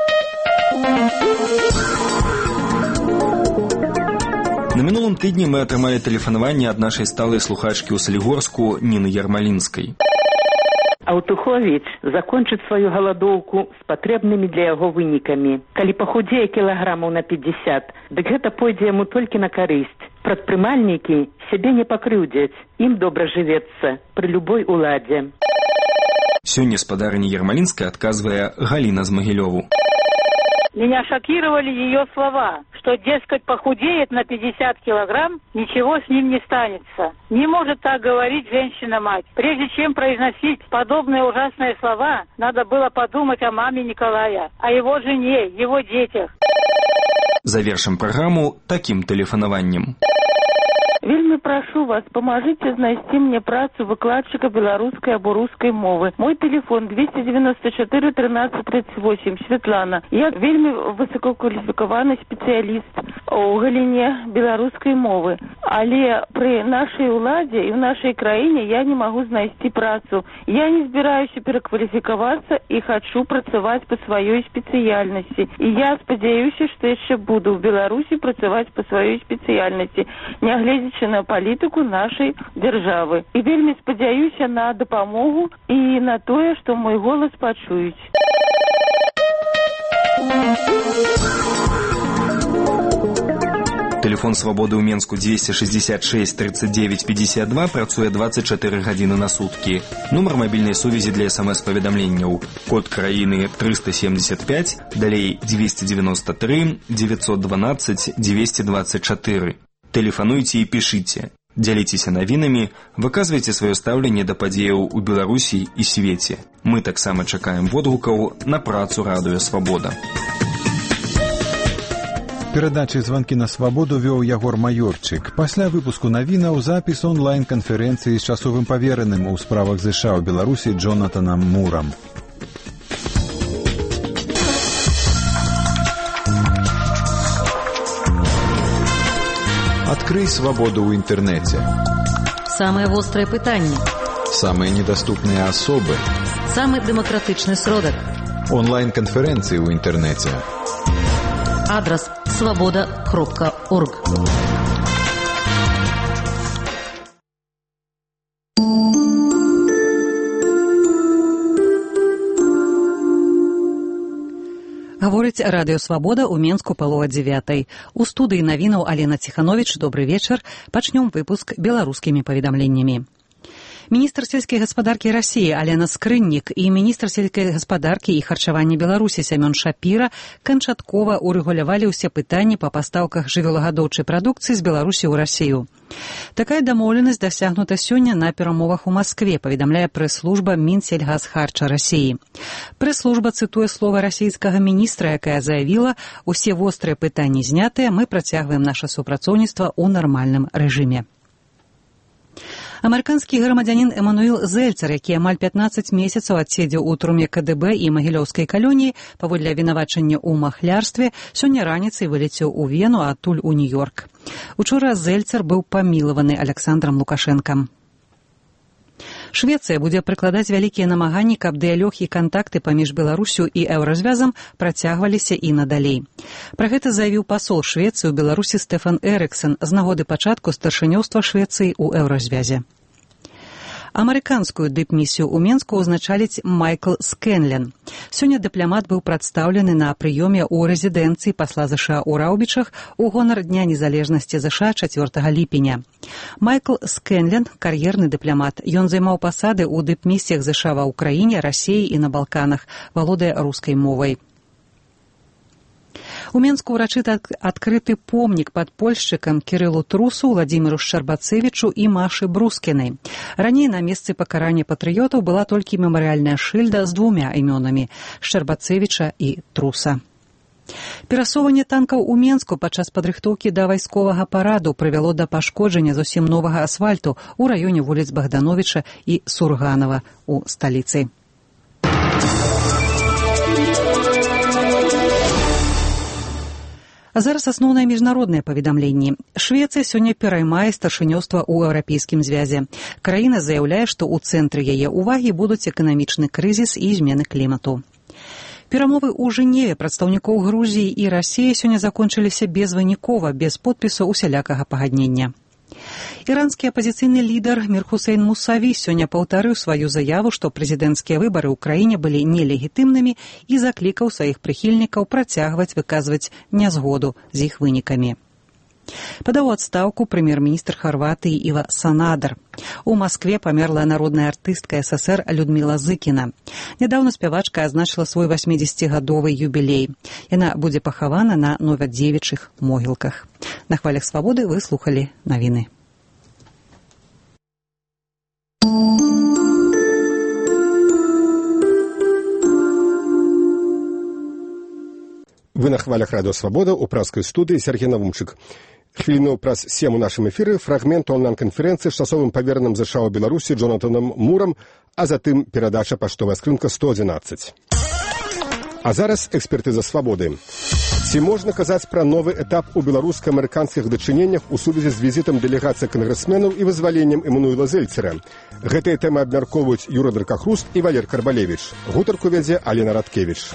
На мінулым тыдні мы атрымалі тэлефанаванне ад нашай сталай слухачкі ў Салігорску Ніны Ярмалінскай. Аўтуховіч закончыць сваю галадоўку з патрэбнымі для яго вынікамі. Калі пахудзее кілаграмаў на 50, дык гэта пойдзе яму толькі на карысць. Прадпрымальнікі сябе не пакрыўдзяць, ім добра жывецца пры любой уладзе. Сёння спадарыня Ярмалінскай адказвае Галіна з Магілёву. Меня шокировали ее слова, что, дескать, похудеет на 50 килограмм, ничего с ним не станется. Не может так говорить женщина-мать. Прежде чем произносить подобные ужасные слова, надо было подумать о маме Николая, о его жене, его детях. Завершим праграму таким тэлефанаваннем. Вельмі прашу вас, памажыце знайсці мне працу выкладчыка беларускай або рускай мовы. Мой телефон 294 13 38. Светлана. Я вельмі высокакваліфікаваны спецыяліст у галіне беларускай мовы. Але пры нашай уладзе і ў нашай краіне я не магу знайсці працу. Я не збіраюся перакваліфікавацца і хачу працаваць па сваёй спецыяльнасці. І я спадзяюся, што яшчэ буду ў Беларусі працаваць па сваёй спецыяльнасці, нягледзячы на палітыку нашай дзяржавы. І вельмі спадзяюся на дапамогу і на тое, што мой голас пачуюць. Телефон свабоды ў Менску 266 39 52 працуе 24 гадзіны на суткі. Нумар мабільнай сувязі для СМС-паведамленняў. Код краіны 375, далей 293 912 224. Телефануйте и пишите. Дзяліцеся навінамі, выказвайце сваё стаўленне да падзеяў у Беларусі і свеце. Мы таксама чакаем водгукаў на працу Радыё Свабода. Перадачы «Званкі на свабоду» вёў Ягор Маёрчык. Пасля выпуску навінаў запіс онлайн-канферэнцыі з часовым павераным у справах ЗША ў Беларусі Джонатанам Мурам. Открый свободу ў інтэрнэце. Самые вострые пытанні. Самые недоступные особы. Самый демократичный сродок. Онлайн-конференции в интернете. Адрес svoboda.org. Гаворыць Радыё Свабода ў Менску палова 9. У студыі навінаў Алена Ціхановіч. Добры вечар. Пачнём выпуск беларускімі паведамленнямі. Міністр сельскай гаспадаркі Расіі Алена Скрыннік і міністр сельскай гаспадаркі і харчавання Беларусі Сямён Шапіра канчаткова урэгулявалі ўсе пытанні па пастаўках жывёлагадоўчай прадукцыі з Беларусі ў Расію. Такая дамоўленасць дасягнута сёння на перамовах у Маскве, паведамляе прэс-служба Мінсельгасхарча Расіі. Прэс-служба цытуе слова расійскага міністра, якая заявіла: «Усе вострыя пытанні знятыя, мы працягваем наша супрацоўніцтва ў нармальным рэжыме». Амерыканскі грамадзянін Эмануіл Зельцер, які амаль 15 месяцаў адседзеў у турме КДБ і Магілёўскай калоніі паводле абвінавачання ў махлярстве, сёння раніцай вылецеў у Вену, а адтуль у Нью-Йорк. Учора Зельцер быў памілаваны Александрам Лукашэнкам. Швецыя будзе прыкладаць вялікія намаганні, каб дыялог і кантакты паміж Беларусю і еўразвязам працягваліся і надалей. Пра гэта заявіў пасол Швецыі ў Беларусі Стэфан Эрыксон з нагоды пачатку старшынёўства Швецыі ў еўразвязе. Амерыканскую дыпмісію ў Менску ўзначаліць Майкл Скэнлен. Сёння дыпламат быў прадстаўлены на прыёме ў рэзідэнцыі пасла ЗША ў Раўбічах у гонар Дня незалежнасці ЗША 4 ліпеня. Майкл Скэнлен – кар'ерны дыпламат. Ён займаў пасады ў дыпмісіях ЗША ва ўкраіне, Расіі і на Балканах, валодае рускай мовай. У Менску ўрачыта адкрыты помнік падпольшчыкам Кірылу Трусу, Владзіміру Шчарбацэвічу і Машы Брускінай. Раней на месцы пакарання патрыётаў была толькі мемарыяльная шыльда з 2 імёнамі – Шчарбацэвіча і Труса. Перасоўванне танкаў у Менску падчас падрыхтоўкі да вайсковага параду прывяло да пашкоджання зусім новага асфальту ў раёне вуліц Богдановича і Сурганова у сталіцы. А зараз асноўнае міжнароднае паведамленне. Швецыя сёння пераймае старшынёўства ў Еўрапейскім звязе. Краіна заяўляе, што ў цэнтры яе ўвагі будуць эканамічны крызіс і змены клімату. Перамовы ў Жэневе прадстаўнікоў Грузіі і Расіі сёння закончыліся безвынікова, без подпісу усялякага пагаднення. Іранскі апазіцыйны лідар Мір Хусейн Мусаві сёння паўтарыў сваю заяву, што прэзідэнцкія выбары ў краіне былі нелегітымнымі і заклікаў сваіх прыхільнікаў працягваць выказваць нязгоду з іх вынікамі. Падаў адстаўку прэм'ер-міністр Харватыі Іва Санадар. У Маскве памерла народная артыстка СССР Людміла Зыкіна. Нядаўна спявачка адзначыла свой 80-гадовы юбілей. Яна будзе пахавана на новадзевічых могілках. На хвалях свабоды вы слухалі навіны. Вы на хвалях Радыё Свабода ў праскай студыі Сергей Навумчык. Хвіліну праз 7 у нашым эфіры фрагмент онлайн-канферэнцыі з часовым павераным ЗША ў Беларусі Джонатанам Мурам, а затым перадача паштовая скрынка 111. А зараз экспертыза свабоды. Ці можна казаць пра новы этап у беларуска-амерыканскіх дачыненнях у сувязі з візітам дэлегацыі кангрэсменаў і вызваленнем Эмануіла Зельцера? Гэтыя тэмы абмяркоўваюць Юра Дракахруст і Валер Карбалевіч. Гутарку вядзе Алена Радкевіч.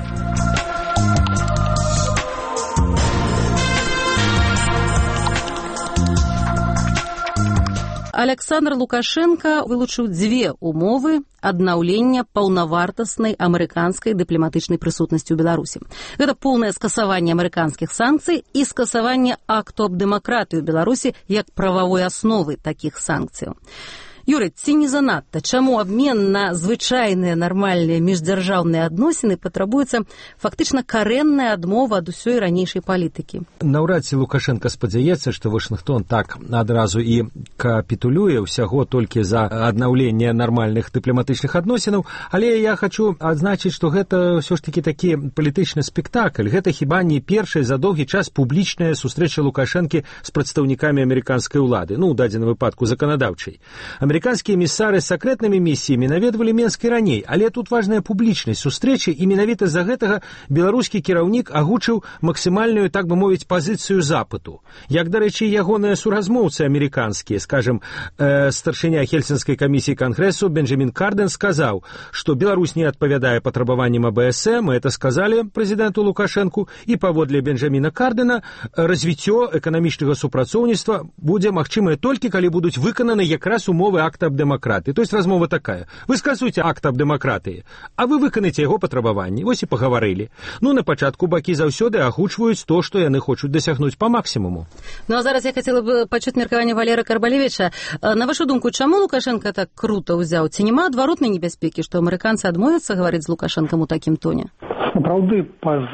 Александр Лукашенко вылучыў 2 умовы аднаўлення паўнавартаснай амерыканскай дыпламатычнай прысутнасці ў Беларусі. Гэта поўнае скасаванне амерыканскіх санкцый і скасаванне акту аб дэмакратыі ў Беларусі як прававой асновы такіх санкцыяў. Юрый, ці не занадта? Чаму абмен на звычайныя нармальныя міждзяржаўныя адносіны патрабуецца фактычна карэнная адмова ад усёй ранейшай палітыкі? Наўрад ці Лукашенко спадзяецца, што Вашынгтон так адразу і капітулюе ўсяго толькі за аднаўленне нармальных дыпламатычных адносінаў, але я хочу адзначыць, што гэта ўсё ж такі такі палітычны спектакль. Гэта хіба не першая за доўгі час публічная сустрэча Лукашэнкі з прадстаўнікамі амерыканскай улады, у дадзеным выпадку заканадаўчай. Амерыканскія эмісары з сакрэтнымі місіямі наведвалі Менск і раней, але тут важная публічнасць сустрэчы, і менавіта з-за гэтага беларускі кіраўнік агучыў максімальную, так бы мовіць, пазіцыю запыту. Як, дарэчы, ягоныя суразмоўцы амерыканскія, скажем, старшыня Хельсінскай камісіі Кангрэсу Бенджамін Карден сказаў, што Беларусь не адпавядае патрабаванням АБСМ, это сказалі прэзідэнту Лукашэнку, і паводле Бенджаміна Кардена развіццё эканамічнага супрацоўніцтва будзе магчымае толькі, калі будуць выкананы якраз умовы акта аб дэмакратыі. То есть размова такая. Вы скасуйце акт аб дэмакратыі, а вы выканаеце яго патрабаванні. Вось і пагаварылі. На пачатку бакі заўсёды агучваюць то, што яны хочуць дасягнуць па максімуму. А зараз я хацела бы пачуць меркаванне Валера Карбалевіча. На вашу думку, чаму Лукашенко так круто ўзяў? Ці няма адваротнай небяспекі, што амерыканцы адмовяцца гаварыць з Лукашэнкам у такім тоне? Сапраўды,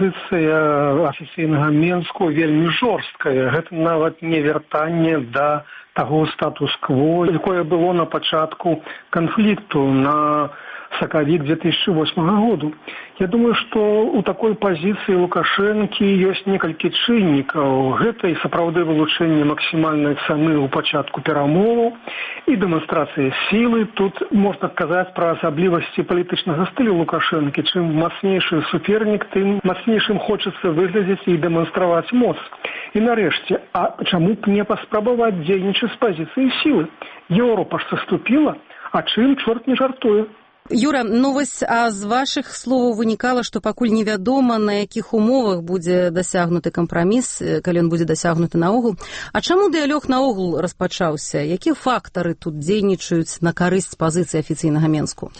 пазіцыя афіцыйнага Менску вельмі жорсткая. Гэта нават не вяртанне да таго статус-кво, якое было на пачатку канфлікту на сакавік 2008 году. Я думаю, што у такой пазіцыі Лукашэнкі ёсць некалькі чыннікаў. Гэта і сапраўды вылучэнне максімальнай цаны ў пачатку перамоваў і дэманстрацыя сілы. Тут можна казаць пра асаблівасці палітычнага стылю Лукашэнкі. Чым мацнейшы супернік, тым мацнейшым хочацца выглядзець і дэманстраваць моц. І нарэшце, а чаму б не паспрабаваць дзейнічаць з пазіцыі сілы? Еўропа ж саступіла, а чым чорт не жартуе? Юра, вось, а з вашых словаў вынікала, што пакуль невядома, на якіх умовах будзе дасягнуты кампраміс, калі ён будзе дасягнуты наогул. А чаму дыялог наогул распачаўся? Якія фактары тут дзейнічаюць на карысць пазіцыі афіцыйнага Менску?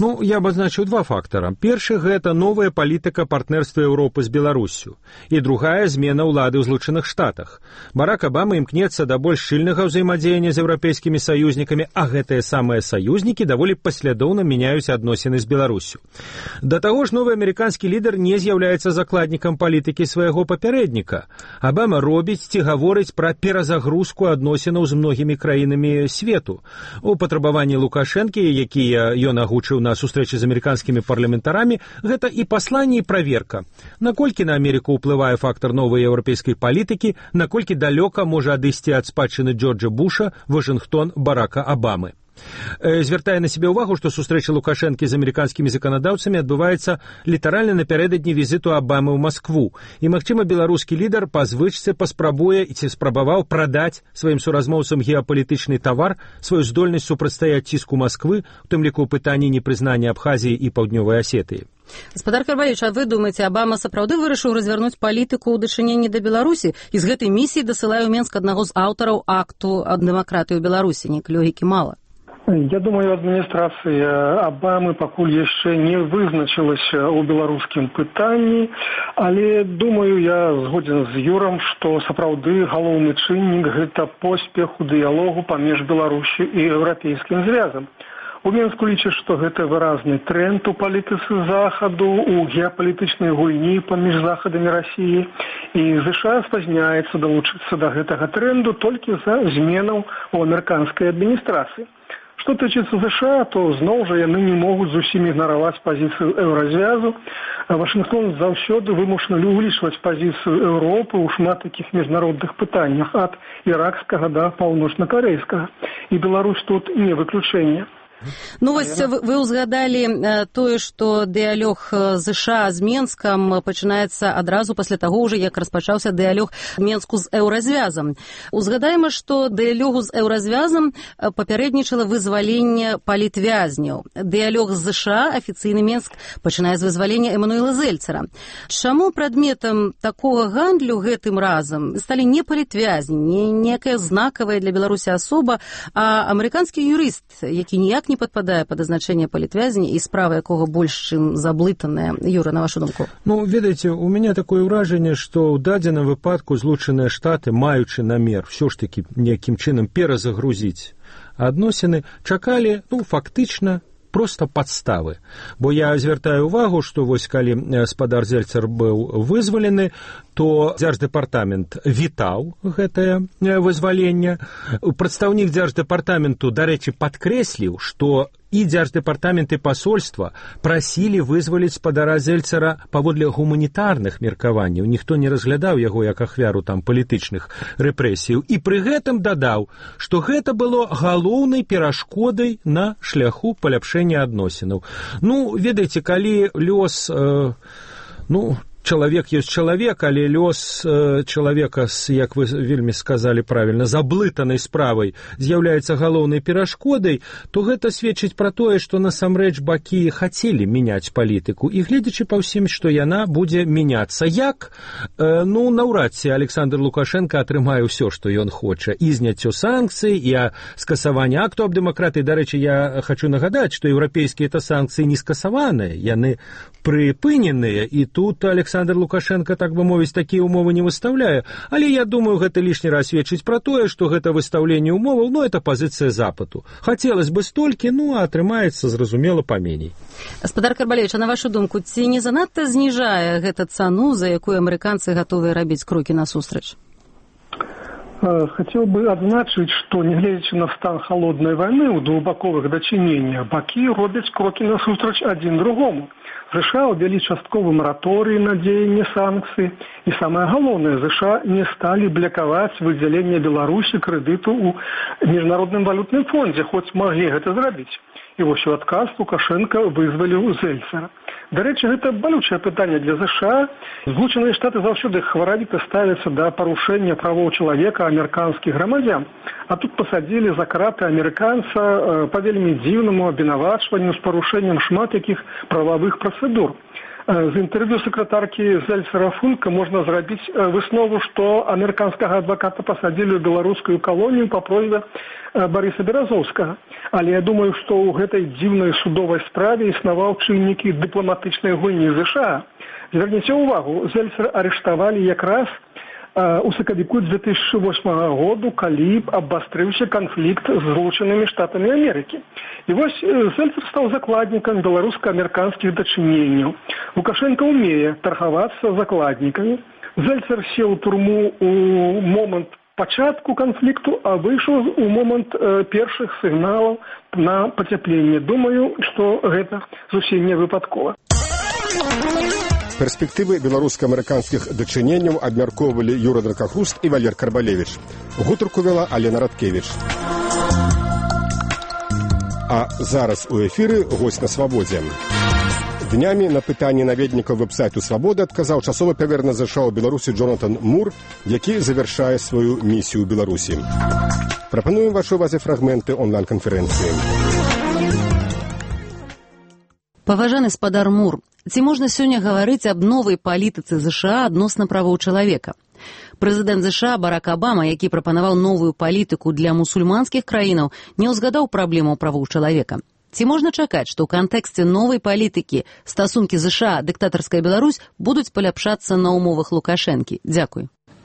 Я абазначыў два фактара. Першы – гэта новая палітыка партнерства Еўропы з Беларуссю. І другая – змена ўлады ў Злучаных Штатах. Барак Абама імкнецца да больш шчыльнага ўзаемадзеяння з еўрапейскімі саюзнікамі, а гэтыя самыя саюзнікі даволі паслядоўна мяняюць адносіны з Беларуссю. Да таго ж новы амерыканскі лідар не з'яўляецца закладнікам палітыкі свайго папярэдніка. Абама робіць ці гаворыць пра перазагрузку адносінаў з многімі краінамі свету. У патрабаванні Лукашэнкі, якія ён агучыў на сустрэчы з амерыканскімі парламентарамі, гэта і пасланне, і праверка. Наколькі на Амерыку ўплывае фактар новай еўрапейскай палітыкі, наколькі далёка можа адысці ад спадчыны Джорджа Буша Вашынгтон Барака Абамы. Звяртае на себе ўвагу, што сустрэча Лукашэнкі з амерыканскімі заканадаўцамі адбываецца літаральна напярэдадні візіту Абамы ў Маскву. І, магчыма, беларускі лідар па звычцы паспрабуе ці спрабаваў прадаць сваім суразмоўцам геапалітычны тавар, сваю здольнасць супрацьстаяць ціску Масквы, у тым ліку пытанні непрызнання Абхазіі і Паўднёвай Асетыі. Гаспадар Карбалевіч, а вы думаеце, Абама сапраўды вырашыў развярнуць палітыку ў дачыненні да Беларусі і з гэтай місіі дасылае ў Менск аднаго з аўтараў акту аб дэмакратыі ў Беларусі? Неяк лёгікі мала. Я думаю, адміністрацыя Абамы пакуль яшчэ не вызначылася ў беларускім пытанні, але, думаю, я згодзін з Юрам, што сапраўды галоўны чыннік – гэта поспех у дыялогу паміж Беларусю і еўрапейскім звязам. У Менску лічаць, што гэта выразны тренд у палітыцы Захаду, у геапалітычнай гульні паміж Захадам і Расіяй, і ЗША спазняецца далучыцца да гэтага тренду толькі за зменаў у амерыканскай адміністрацыі. Што тычыцца ЗША, то зноў жа яны не могуць зусім ігнараваць пазіцыю еўразвязу. Вашынгтон заўсёды вымушаны ўлічваць пазіцыю Еўропы ў шмат такіх міжнародных пытаннях, ад іракскага да паўночна-карэйскага. І Беларусь тут не выключэнне. Вось вы ўзгадалі тое, што дыялог ЗША з Менскам пачынаецца адразу пасля таго ўжо, як распачаўся дыялог Менску з еўразвязам. Узгадаем, што дыялогу з еўразвязам папярэднічала вызваленне палітвязняў. Дыялог з ЗША, афіцыйны Менск, пачынае з вызвалення Эмануэла Зельцера. Чаму прадметам такога гандлю гэтым разам сталі не палітвязні, не некая знакавая для Беларусі асоба, а амерыканскі юрыст, які ніяк не падпадае пад азначэнне палітвязні і справа якога больш чым заблытаная. Юра, на вашу думку? Ведаеце, у мяне такое ўражанне, што ў дадзеным выпадку Злучаныя Штаты, маючы намер ўсё ж такі nejakім чынам перазагрузіць адносіны чакалі, фактычна, просто падставы. Бо я звяртаю увагу, што вось калі спадар Зельцер быў вызвалены, то Дзярждэпартамент вітаў гэтае вызваленне. Прадстаўнік Дзярждэпартаменту, дарэчы, падкрэсліў, што і Дзярждэпартамент і пасольства прасілі вызваліць спадара Зельцера паводле гуманітарных меркаванняў. Ніхто не разглядаў яго як ахвяру палітычных рэпрэсіяў. І пры гэтым дадаў, што гэта было галоўнай перашкодай на шляху паляпшэння адносінаў. Ведаеце, калі лёс, чалавек ёсць чалавек, але лёс чалавека, як вы вельмі сказалі правільна, заблытанай справай з'яўляецца галоўнай перашкодай, то гэта сведчыць пра тое, што насамрэч бакі хацелі мяняць палітыку, і гледзячы па ўсім, што яна будзе мяняцца. Як? Наўрад ці Александр Лукашенко атрымае ўсё, што ён хоча. І зняццё санкцый, і скасаванне акту аб дэмакратыі. Дарэчы, я хочу нагадаць, што еўрапейскія санкцыі не скасаваныя, яны прыпыненыя, і тут Александр Лукашенко, так бы мовіць, такія ўмовы не выстаўляе. Але я думаю, гэта лішні раз сведчыць пра тое, што гэта выстаўленне ўмоваў, это пазіцыя Западу. Хацелось бы столькі, а атрымаецца, зразумела, паменей. Спадар Карбалевіч, а на вашу думку, ці не занадта зніжае гэта цану, за якую амерыканцы гатовыя рабіць крокі насустрач? Хотел бы отзначить, что, не глядячи на стан холодной войны у двухбаковых дачыненняў, бакі робяць крокі насустрач адзін другому. США ўвялі частковы мараторый на дзеянне санкцый, і самае галоўнае, США не сталі блакаваць выдзяленне Беларусі крэдыту ў міжнародным валютным фондзе, хоць маглі гэта зрабіць. І вось у адказ Лукашенко вызваліў Зельцера. Дарэчы, гэта балючае пытанне для США. Злучаныя Штаты заўсёды хваравіта ставяцца да парушэння правоў чалавека амерыканскіх грамадзян. А тут пасадзілі за краты амерыканца па вельмі дзіўнаму абвінавачванню з парушэннем шмат якіх прававых працэдур. З інтэрв'ю сакратаркі Зельцера Функа можна зрабіць выснову, што амерыканскага адваката пасадзілі ў беларускую калонію па просьбе Барыса Беразоўскага. Але я думаю, што ў гэтай дзіўнай судовай справе існаваў чыннікі дыпламатычнай гульні США. Звярніце ўвагу, Зельцера арыштавалі якраз у сакавіку 2008 году, калі абвастрыўся канфлікт з Злучанымі Штатамі Амерыкі. І вось Зельцер стаў закладнікам беларуска-амерыканскіх дачыненняў. Лукашенко умее таргавацца закладнікамі. Зельцер сеў у турму у момант пачатку канфлікту, а выйшаў у момант першых сігналаў на пацяпленне. Думаю, што гэта зусім не выпадкова. Перспектывы беларуска-амерыканскіх дачыненняў абмяркоўвалі Юра Дракахруст і Валер Карбалевіч. Гутарку вела Алена Радкевіч. А зараз у эфіры госць на свабодзе. Днямі на пытанне наведнікаў вэбсайту «Свабода» адказаў часовы паверхнік ЗША ў Беларусі Джонатан Мур, які завяршае сваю місію ў Беларусі. Прапануем вашай увазе фрагменты онлайн-канферэнцыі. Паважаны спадар Мур, ці можна сёння гаварыць аб новай палітыцы ЗША адносна правоў чалавека? Прэзідэнт ЗША Барак Абама, які прапанаваў новую палітыку для мусульманскіх краінаў, не ўзгадаў праблему правоў чалавека. Ці можна чакаць, што ў кантэксце новай палітыкі стасункі ЗША, дыктатарская Беларусь будуць паляпшацца на ўмовах Лукашэнкі? Дзякуй.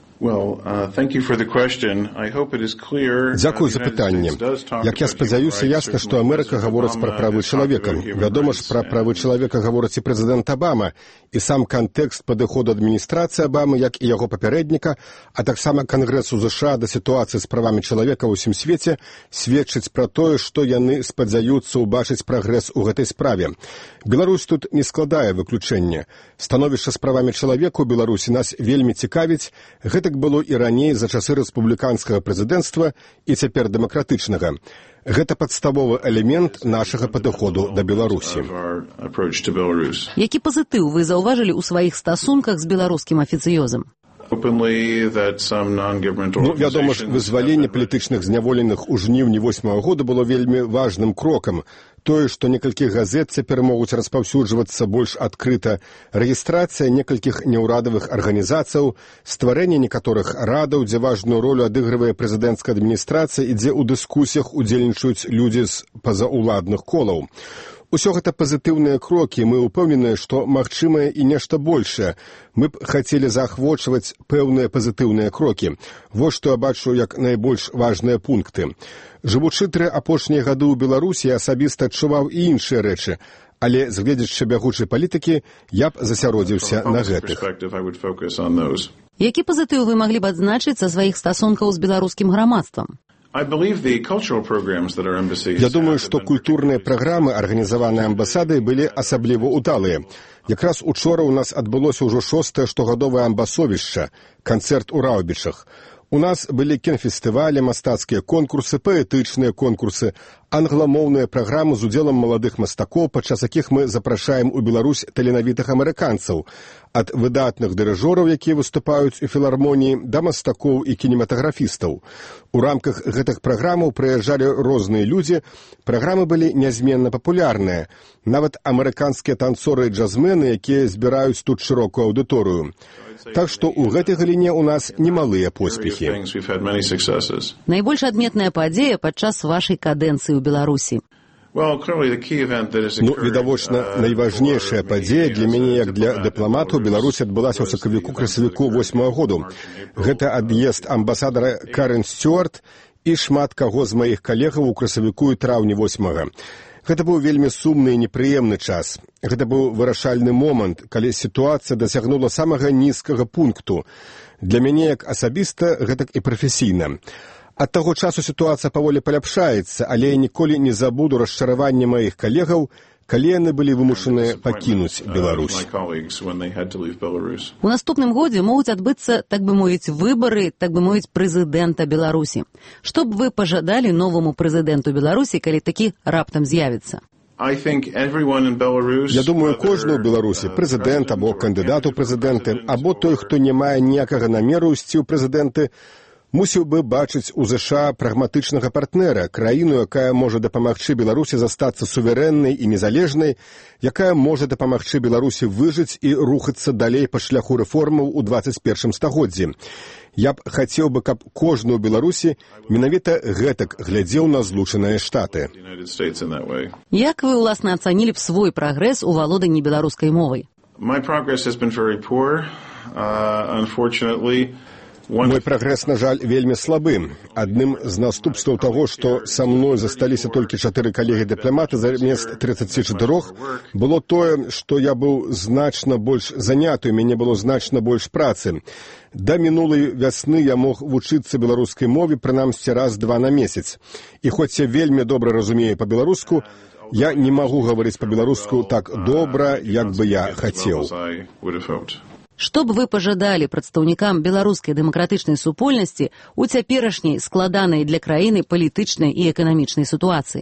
Дзякуй за пытанне. Як я спадзяюся, ясна, што Амерыка гаворыць пра правы чалавека. Вядома ж, пра правы чалавека гаворыць і прэзідэнт Абама, і сам кантэкст падыходу адміністрацыі Абамы, як і яго папярэдніка, а таксама Кангрэсу ЗША да сітуацыі з правамі чалавека ў усім свеце сведчыць пра тое, што яны спадзяюцца ўбачыць прагрэс у гэтай справе. Беларусь тут не складае выключэнне. Становішча з правамі чалавека ў Беларусі нас вельмі цікавіць. Гэтак было і раней за часы рэспубліканскага прэзідэнцтва і цяпер дэмакратычнага. Гэта падставовы элемент нашага падыходу да Беларусі. Які пазітыў вы заўважылі ў сваіх стасунках з беларускім афіцыёзам? Вядома ж, вызваленне палітычных зняволеных у жніўні 8-го года было вельмі важным крокам. Тое, што некалькі газет цяпер могуць распаўсюджвацца больш адкрыта, рэгістрацыя некалькіх неўрадавых арганізацыяў, стварэнне некаторых радаў, дзе важную ролю адыгрывае прэзідэнцкая адміністрацыя і дзе ў дыскусіях удзельнічаюць людзі з пазаўладных колаў. Усё гэта пазітыўныя крокі, мы ўпэўненыя, што магчымае і нешта большае. Мы б хацелі заахвочваць пэўныя пазітыўныя крокі. Вось што я бачу як найбольш важныя пункты. Жывучы 3 апошнія гады ў Беларусі, асабіста адчуваў і іншыя рэчы, але з гледзячы бягучай палітыкі я б засяродзіўся на гэтых. Які пазітыў вы маглі б адзначыць са сваіх стасункаў з беларускім грамадствам? Я думаю, што культурныя праграмы, арганізаваныя амбасадай, былі асабліва удалыя. Якраз учора ў нас адбылося ўжо 6-е штогадовае амбасовішча, канцэрт у Раўбічах. У нас былі кінфестывалі, мастацкія конкурсы, паэтычныя конкурсы, англамоўныя праграмы з удзелам маладых мастакоў, падчас якіх мы запрашаем у Беларусь таленавітых амерыканцаў, ад выдатных дырыжораў, якія выступаюць у філармоніі, да мастакоў і кінематаграфістаў. У рамках гэтых праграмаў прыязджалі розныя людзі, праграмы былі нязменна папулярныя, нават амерыканскія танцоры і джазмены, якія збіраюць тут шырокую аўдыторыю. Так што ў гэтай галіне ў нас немалыя поспехі. Найбольш адметная падзея падчас вашай кадэнцыі ў Беларусі? Відавочна, найважнейшая падзея для мяне, як для дыпламату, Беларусь адбылася ў сакавіку-красавіку 8-го году. Гэта ад'езд амбасадара Карен Стюарт і шмат каго з маіх калегаў у красавіку і траўні 8-го. Гэта быў вельмі сумны і непрыемны час. Гэта быў вырашальны момант, калі сітуацыя дасягнула самага нізкага пункту. Для мяне як асабіста, гэтак і прафесійна. Ад таго часу сітуацыя паволі паляпшаецца, але я ніколі не забуду расчараванне маіх калегаў, калі яны былі вымушаныя пакінуць Беларусь. У наступным годзе могуць адбыцца, так бы мовіць, выбары, так бы мовіць, прэзідэнта Беларусі. Што б вы пажадалі новаму прэзідэнту Беларусі, калі такі раптам з'явіцца? Я думаю, кожны ў Беларусі, прэзідэнт або кандыдат у прэзідэнты, або той, хто не мае ніякага намеру ісці ў прэзідэнты, мусіў бы бачыць у ЗША прагматычнага партнера, краіну, якая можа дапамагчы Беларусі застацца суверэннай і незалежнай, якая можа дапамагчы Беларусі выжыць і рухацца далей па шляху рэформаў у 21 стагоддзі. Я б хацеў бы, каб кожны ў Беларусі менавіта гэтак глядзеў на Злучаныя Штаты. Як вы, уласна, ацанілі б свой прагрэс у валоданні беларускай мовай? Мой прагрэс, на жаль, вельмі слабы. Адным з наступстваў таго, што са мной засталіся толькі 4 калегі-дыпламаты замест 34, было тое, што я быў значна больш заняты, у мяне было значна больш працы. Да мінулай вясны я мог вучыцца беларускай мове прынамсі раз-два на месяц. І хоць я вельмі добра разумею па-беларуску, я не магу гаварыць па-беларуску так добра, як бы я хацеў. Што б вы пажадалі прадстаўнікам беларускай дэмакратычнай супольнасці ў цяперашняй складанай для краіны палітычнай і эканамічнай сітуацыі?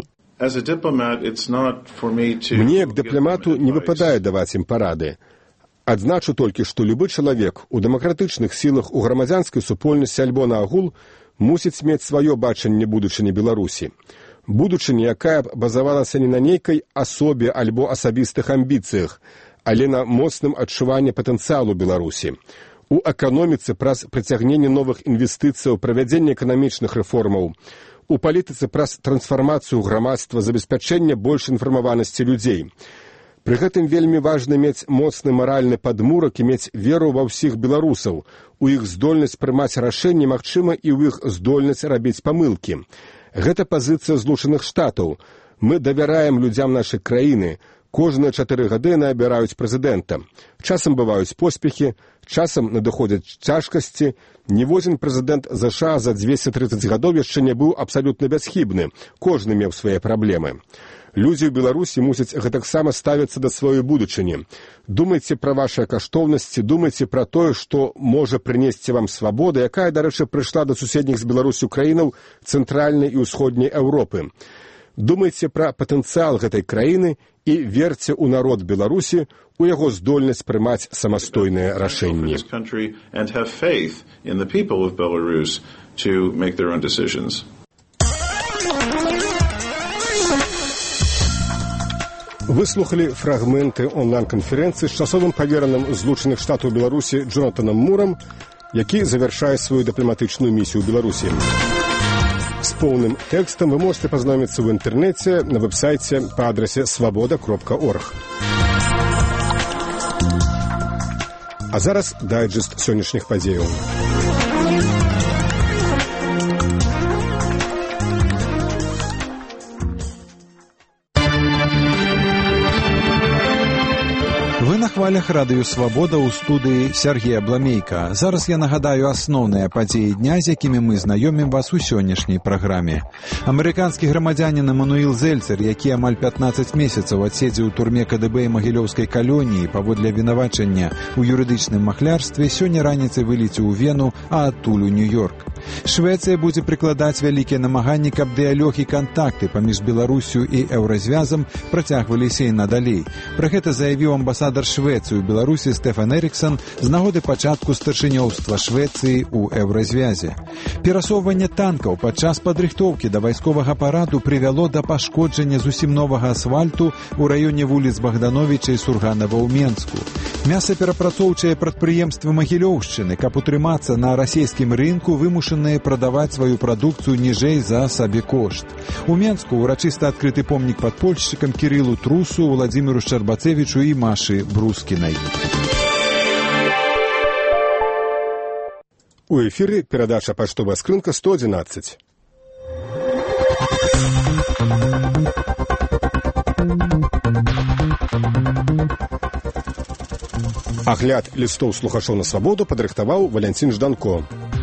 Мне, як дыпламату, не выпадае даваць ім парады. Адзначу толькі, што любы чалавек у дэмакратычных сілах у грамадзянскай супольнасці альбо наагул мусіць мець сваё бачанне будучыні Беларусі. Будучыня, якая базавалася не на нейкай асобе альбо асабістых амбіцыях, але на моцным адчуванні патэнцыялу Беларусі. У эканоміцы праз прыцягненне новых інвестыцыяў, правядзенне эканамічных рэформаў, у палітыцы праз трансфармацыю грамадства, забеспячэнне больш інфармаванасці людзей. Пры гэтым вельмі важна мець моцны маральны падмурак і мець веру ва ўсіх беларусаў, у іх здольнасць прымаць рашэнні, магчыма, і ў іх здольнасць рабіць памылкі. Гэта пазіцыя Злучаных Штатаў. Мы давяраем людзям нашай краіны. Кожныя 4 гады яны абіраюць прэзідэнта. Часам бываюць поспехі, часам надыходзяць цяжкасці. Ніводзін прэзідэнт ЗША за 230 гадоў яшчэ не быў абсалютна бясхібны. Кожны меў свае праблемы. Людзі ў Беларусі мусяць гэтаксама ставіцца да сваёй будучыні. Думайце пра вашыя каштоўнасці, думайце пра тое, што можа прынесці вам свабода, якая, дарэчы, прыйшла да суседніх з Беларусю краінаў цэнтральнай і ўсходняй Еўропы. Думайце пра патэнцыял гэтай краіны і верце ў народ Беларусі, у яго здольнасць прымаць самастойныя рашэнні. Выслухалі фрагменты онлайн-канферэнцыі з часовым павераным Злучаных Штатаў Беларусі Джонатанам Мурам, які завяршае сваю дыпламатычную місію ў Беларусі. С поўным тэкстам вы можете пазнаёміцца ў інтэрнэце на вэб-сайце па адрасе свабода.орг. А зараз дайджэст сённяшніх падзеяў. хвалях радыё «Свабода» ў студыі Сергея Бламейка. Зараз я нагадаю асноўныя падзеі дня, з якімі мы знаёмім вас у сённяшняй праграме. Амерыканскі грамадзянін Эмануіл Зельцер, які амаль 15 месяцаў адседзеў у турме КДБ і Магілёўскай калоніі паводле абвінавачання ў юрыдычным махлярстве, сёння раніцай вылеціў у Вену, а адтуль у Нью-Йорк. Швецыя будзе прыкладаць вялікія намаганні, каб дыялог і кантакты паміж Беларусю і Еўразвязам працягваліся і надалей. Пра гэта заявіў амбасадар Швецыі ў Беларусі Стефан Эріксон з нагоды пачатку старшынёўства Швецыі ў Еўразвязе. Перасоўванне танкаў падчас падрыхтоўкі да вайсковага параду прывяло да пашкоджання зусім новага асфальту ў раёне вуліц Богдановича і Сурганова ў Менску. Мясаперапрацоўчыя прадпрыемствы Магілёўшчыны, каб утрымацца на расійскім рынку, вымушаныя прадаваць сваю прадукцыю ніжэй за сабекошт. У Менску урачыста адкрыты помнік падпольшчыкам Кірылу Трусу, Владзіміру Шчарбацевічу і Машы Брускінай. У эфіры перадача «Паштовая скрынка» 111. Агляд лістоў слухачоў на свабоду падрыхтаваў Валянцін Жданко.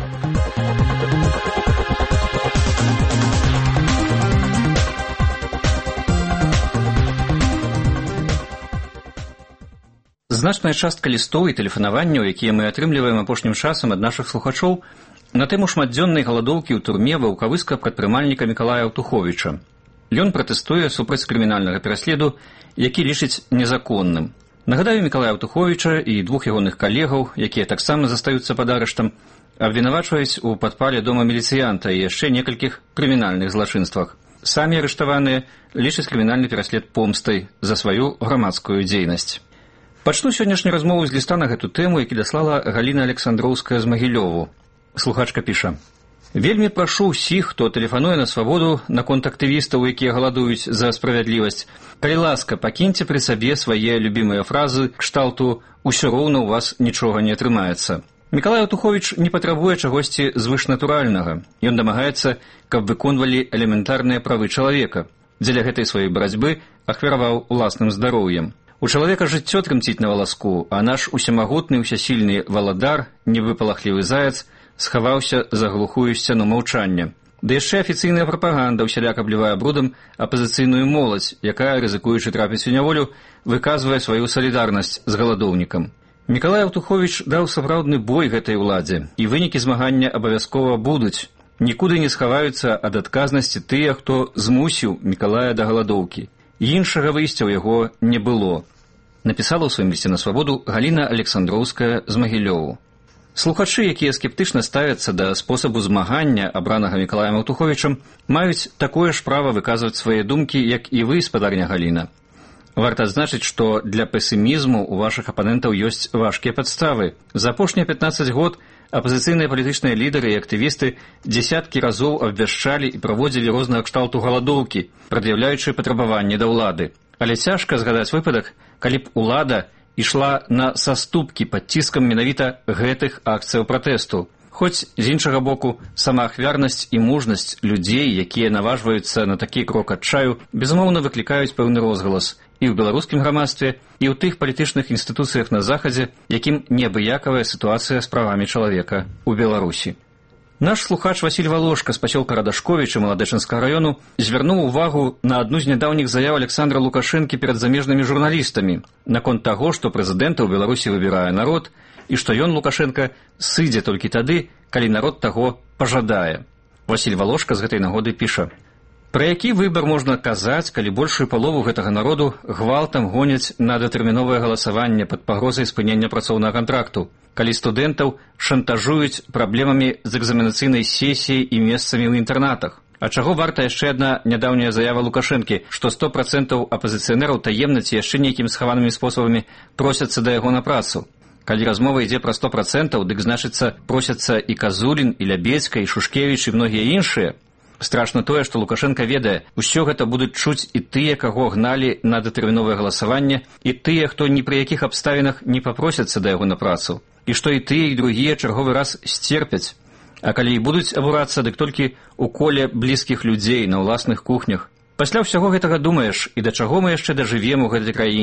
Значная частка лістоў і тэлефанаванняў, якія мы атрымліваем апошнім часам ад нашых слухачоў, на тэму шматдзённай галадоўкі ў турме ваўкавыска прадпрымальніка Мікалая Аўтуховіча. Ён пратэстуе супраць крымінальнага пераследу, які лічыць незаконным. Нагадаю, Мікалая Аўтуховіча і двух ягоных калегаў, якія таксама застаюцца пад арыштам, абвінавачваюць у падпале дома міліцыянта і яшчэ некалькіх крымінальных злачынствах. Самі арыштаваныя лічаць крымінальны пераслед помстай за сваю грамадскую дзейнасць. Пачну сённяшнюю размову з ліста на гэту тэму, які даслала Галіна Александроўская з Магілёву. Слухачка піша: «Вельмі прашу ўсіх, хто тэлефануе на свабоду наконт актывістаў, якія галадуюць за справядлівасць, калі ласка, пакіньце пры сабе свае любімыя фразы кшталту «усё роўна ў вас нічога не атрымаецца». Мікалай Аўтуховіч не патрабуе чагосьці звышнатуральнага. Ён дамагаецца, каб выконвалі элементарныя правы чалавека. Дзеля гэтай сваёй барацьбы ахвяраваў уласным здароўем. У чалавека жыццё трымціць на валаску, а наш усямагутны, усясільны валадар, невыпалахлівы заяц, схаваўся за глухую сцяну маўчання. Да яшчэ афіцыйная прапаганда ўсяляк аблівае брудам апазіцыйную моладзь, якая, рызыкуючы трапіць у няволю, выказвае сваю салідарнасць з галадоўнікам. Мікалай Аўтуховіч даў сапраўдны бой гэтай уладзе, і вынікі змагання абавязкова будуць. Нікуды не схаваюцца ад адказнасці тыя, хто змусіў Мікалая да галадоўкі. Іншага выйсця ў яго не было. Напісала ў сваім лісце на свабоду Галіна Александроўская з Магілёву. Слухачы, якія скептычна ставяцца да спосабу змагання, абранага Мікалаем Аўтуховічам, маюць такое ж права выказваць свае думкі, як і вы, спадарня Галіна. Варта адзначыць, што для песімізму у вашых апанентаў ёсць важкія падставы. За апошнія 15 год апазіцыйныя палітычныя лідары і актывісты дзесяткі разоў абвяшчалі і праводзілі рознага кшталту галадоўкі, прад'яўляючы патрабаванні да ўлады. Але цяжка згадаць выпадак, калі б улада ішла на саступкі пад ціскам менавіта гэтых акцыяў пратэсту. Хоць, з іншага боку, сама ахвярнасць і мужнасць людзей, якія наважваюцца на такі крок адчаю, безумоўна выклікаюць пэўны розгалас і ў беларускім грамадстве, і ў тых палітычных інстытуцыях на Захадзе, якім неабыякавая сітуацыя з правамі чалавека ў Беларусі. Наш слухач Васіль Валошка з пасёлка Радашковіча Маладэчынскага раёну звярнуў увагу на адну з нядаўніх заяў Александра Лукашэнкі перад замежнымі журналістамі наконт таго, што прэзідэнта ў Беларусі выбірае народ і што ён, Лукашенка, сыдзе толькі тады, калі народ таго пажадае. Васіль Валошка з гэтай нагоды піша: «Пра які выбар можна казаць, калі большую палову гэтага народу гвалтам гоняць на датэрміновае галасаванне пад пагрозай спынення працоўнага кантракту, калі студэнтаў шантажуюць праблемамі з экзаменацыйнай сесіяй і месцамі ў інтэрнатах? А чаго варта яшчэ адна нядаўняя заява Лукашэнкі, што 100% апазіцыянераў таемна ці яшчэ нейкімі схаванымі спосабамі просяцца да яго на працу? Калі размова ідзе пра 100%, дык значыцца просяцца і Казулін, і Лябедзька, і Шушкевіч, і многія іншыя. Страшна тое, што Лукашенка ведае, усё гэта будуць чуць і тыя, каго гналі на датэрміновае галасаванне, і тыя, хто ні пры якіх абставінах не папросяцца да яго на працу, і што і тыя, і другія чарговы раз сцерпяць. А калі і будуць абурацца, дык толькі ў коле блізкіх людзей на ўласных кухнях. Пасля ўсяго гэтага думаеш, і да чаго мы яшчэ дажывем у гэтай краіне?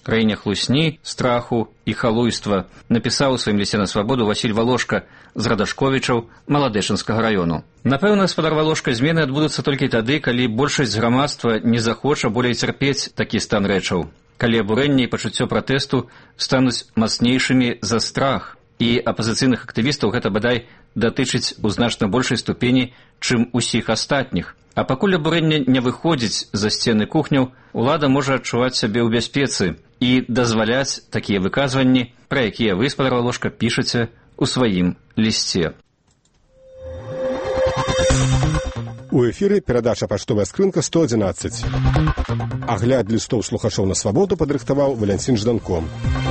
краіне хлусні, страху і халуйства, напісаў у сваім лісце на свабоду Васіль Валошка з Радашковічаў Маладэчынскага раёну. Напэўна, спадар Валошка, змены адбудуцца толькі тады, калі большасць грамадства не захоча болей цярпець такі стан рэчаў, калі абурэнне і пачуццё пратэсту стануць мацнейшымі за страх, і апазіцыйных актывістаў гэта бадай датычыць у значна большай ступені, чым усіх астатніх. А пакуль абурэнне не выходзіць за сцены кухняў, улада можа адчуваць сябе ў бяспецы і дазваляць такія выказванні, пра якія вы, спадар Валошка, пішаце у сваім лісце. У эфіры перадача «Паштовая скрынка 111». Агляд лістоў слухачоў на свабоду падрыхтаваў Валянцін Жданко.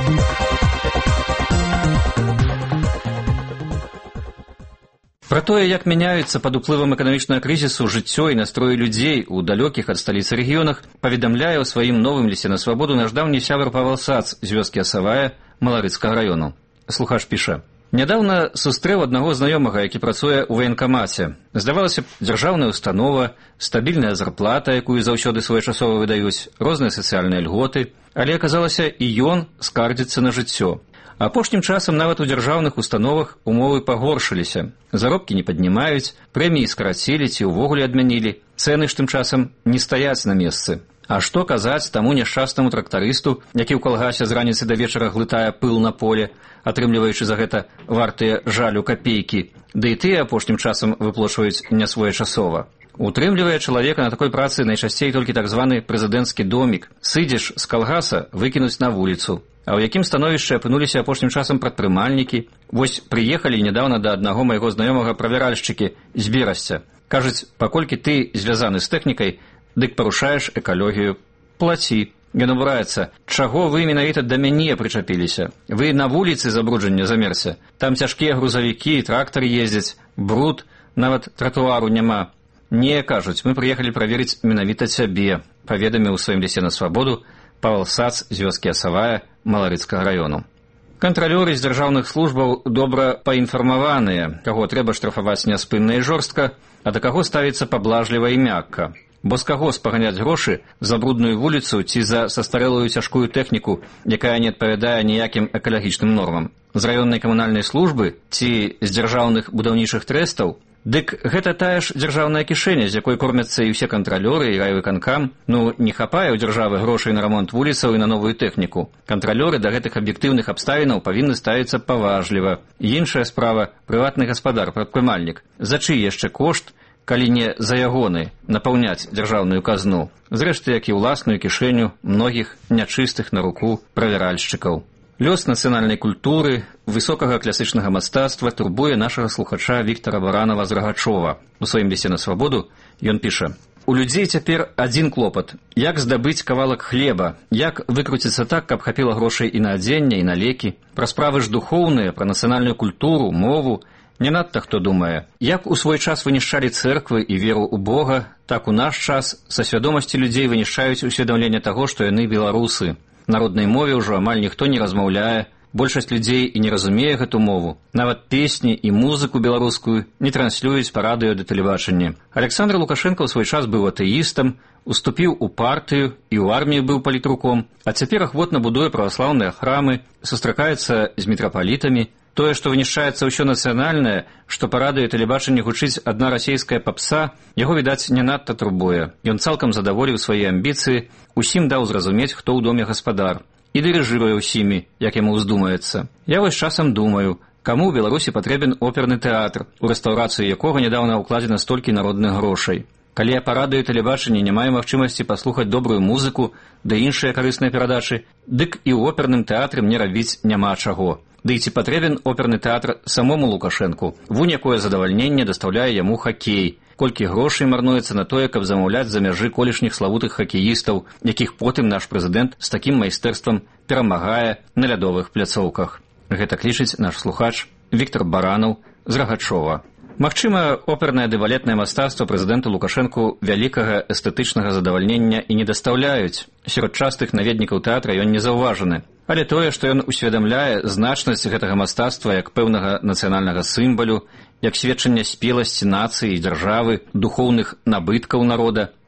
Пра тое, як мяняюцца пад уплывам эканамічнага крызісу жыццё і настроі людзей у далёкіх ад сталіцы рэгіёнах, паведамляе ў сваім новым лісце на свабоду наш даўні сябар Павел Сац з вёскі Асавая Маларыцкага раёну. Слухач піша: «Нядаўна сустрэў аднаго знаёмага, які працуе ў ваенкамаце. Здавалася б, дзяржаўная установа, стабільная зарплата, якую заўсёды своечасова выдаюць, розныя сацыяльныя льготы, але аказалася, і ён скардзіцца на жыццё. Апошнім часам нават у дзяржаўных установах умовы пагоршыліся. Заробкі не паднімаюць, прэміі скарацілі ці ўвогуле адмянілі, цэны ж тым часам не стаяць на месцы. А што казаць таму няшчаснаму трактарысту, які ў калгасе з раніцы да вечара глытае пыл на поле, атрымліваючы за гэта вартыя жалю капейкі, ды і тыя апошнім часам выплочваюць нясвоечасова. Утрымлівае чалавека на такой працы найчасцей толькі так званы прэзідэнцкі домік. Сыдзеш з калгаса, выкінуць на вуліцу. А ў якім становішчы апынуліся апошнім часам прадпрымальнікі? Вось прыехалі нядаўна да аднаго майго знаёмага правяральшчыкі з Берасця. Кажуць, паколькі ты звязаны з тэхнікай, дык парушаеш экалогію. Плаці. Ён абураецца: чаго вы менавіта да мяне прычапіліся? Вы на вуліцы забруджання замерся. Там цяжкія грузавікі, трактары ездзяць, бруд, нават тратуару няма. Не, кажуць, мы прыехалі праверыць менавіта цябе, паведаміў у сваім лісце на свабоду Павел Сац з вёскі Асавая Маларыцкага раёну. Кантралёры з дзяржаўных службаў добра паінфармаваныя, каго трэба штрафаваць няспынна і жорстка, а да каго ставіцца паблажліва і мякка. Бо з каго спаганяць грошы за брудную вуліцу ці за састарэлую цяжкую тэхніку, якая не адпавядае ніякім экалагічным нормам? З раённай камунальнай службы ці з дзяржаўных будаўнічых трэстаў? Дык гэта тая ж дзяржаўная кішэня, з якой кормяцца і ўсе кантралёры і райвыканкам. Ну, не хапае ў дзяржавы грошай на рамонт вуліцаў і на новую тэхніку. Кантралёры да гэтых аб'ектыўных абставінаў павінны ставіцца паважліва. Іншая справа — прыватны гаспадар, прадпрымальнік. За чый яшчэ кошт, калі не за ягоны, напаўняць дзяржаўную казну? Зрэшты, як і ўласную кішэню многіх нячыстых на руку правяральшчыкаў. Лёс нацыянальнай культуры, высокага класічнага мастацтва турбуе нашага слухача Віктара Баранова з Рагачова. У сваім лісце на свабоду ён піша: «У людзей цяпер адзін клопат. Як здабыць кавалак хлеба? Як выкруціцца так, каб хапіла грошай і на адзенне, і на лекі? Пра справы ж духоўныя, пра нацыянальную культуру, мову не надта хто думае. Як у свой час вынішчалі цэрквы і веру ў Бога, так у наш час са свядомасці людзей вынішчаюць усведамленне таго, што яны беларусы. Народнай мове ўжо амаль ніхто не размаўляе, большасць людзей і не разумее гэту мову. Нават песні і музыку беларускую не транслююць па радыё ды тэлебачанні. Александр Лукашенко ў свой час быў атэістам, уступіў у партыю і ў армію быў палітруком, а цяпер ахвотна будуе праваслаўныя храмы, сустракаецца з мітрапалітамі. Тое, што вынішчаецца ўсё нацыянальнае, што па радыё і тэлебачанні гучыць адна расійская папса, яго, відаць, не надта турбуе. Ён цалкам задаволіў свае амбіцыі, усім даў зразумець, хто ў доме гаспадар, і дырыжыруе ўсімі, як яму ўздумаецца. Я вось часам думаю, каму ў Беларусі патрэбен оперны тэатр, у рэстаўрацыю якога нядаўна ўкладзена столькі народных грошай. Калі я па радыё і тэлебачанні не маю магчымасці паслухаць добрую музыку ды іншыя карысныя перадачы, дык і ў оперным тэатры мне рабіць няма чаго. Ды і ці патрэбен оперны тэатр самому Лукашэнку? Вунь якое задавальненне дастаўляе яму хакей. Колькі грошай марнуецца на тое, каб замаўляць за мяжы колішніх славутых хакеістаў, якіх потым наш прэзідэнт з такім майстэрствам перамагае на лядовых пляцоўках. Гэта лічыць наш слухач Віктар Баранаў з Рагачова. Магчыма, опернае ды балетнае мастацтва прэзідэнту Лукашэнку вялікага эстэтычнага задавальнення і не дастаўляюць. Сярод частых наведнікаў тэатра ён не заўважаны. Але тое, што ён усведамляе значнасць гэтага мастацтва як пэўнага нацыянальнага сімвалю, як сведчанне спеласці нацыі і дзяржавы, духоўных набыткаў народа,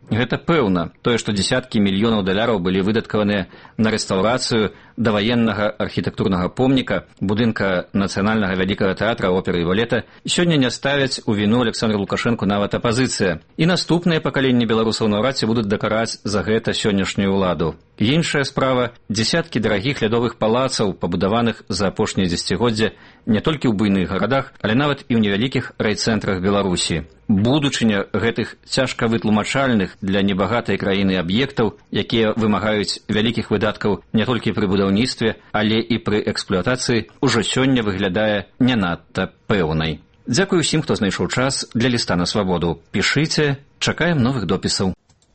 Гэта пэўна. Тое, што дзесяткі мільёнаў даляраў былі выдаткаваныя на рэстаўрацыю даваеннага архітэктурнага помніка, будынка Нацыянальнага вялікага тэатра, оперы і балета, сёння не ставяць у віну Александру Лукашэнку нават апазіцыя. І наступныя пакаленні беларусаў наўрад ці будуць дакараць за гэта сённяшнюю ўладу. Іншая справа – дзесяткі дарагіх лядовых палацаў, пабудаваных за апошнія дзесяцігоддзя не толькі ў буйных гарадах, але нават і ў невялікіх райцэнтрах Беларусі. Будучыня гэтых цяжка вытлумачальных для небагатай краіны аб'ектаў, якія вымагаюць вялікіх выдаткаў не толькі пры будаўніцтве, але і пры эксплуатацыі, ужо сёння выглядае не надта пэўнай. Дзякую ўсім, хто знайшоў час для ліста на свабоду. Пішыце, чакаем новых допісаў.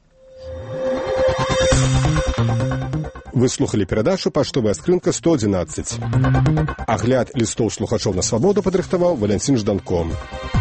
Вы слухали перадачу «Паштовая скрынка 111». Агляд лістоў слухачоў на свабоду падрыхтаваў Валянцін Жданко.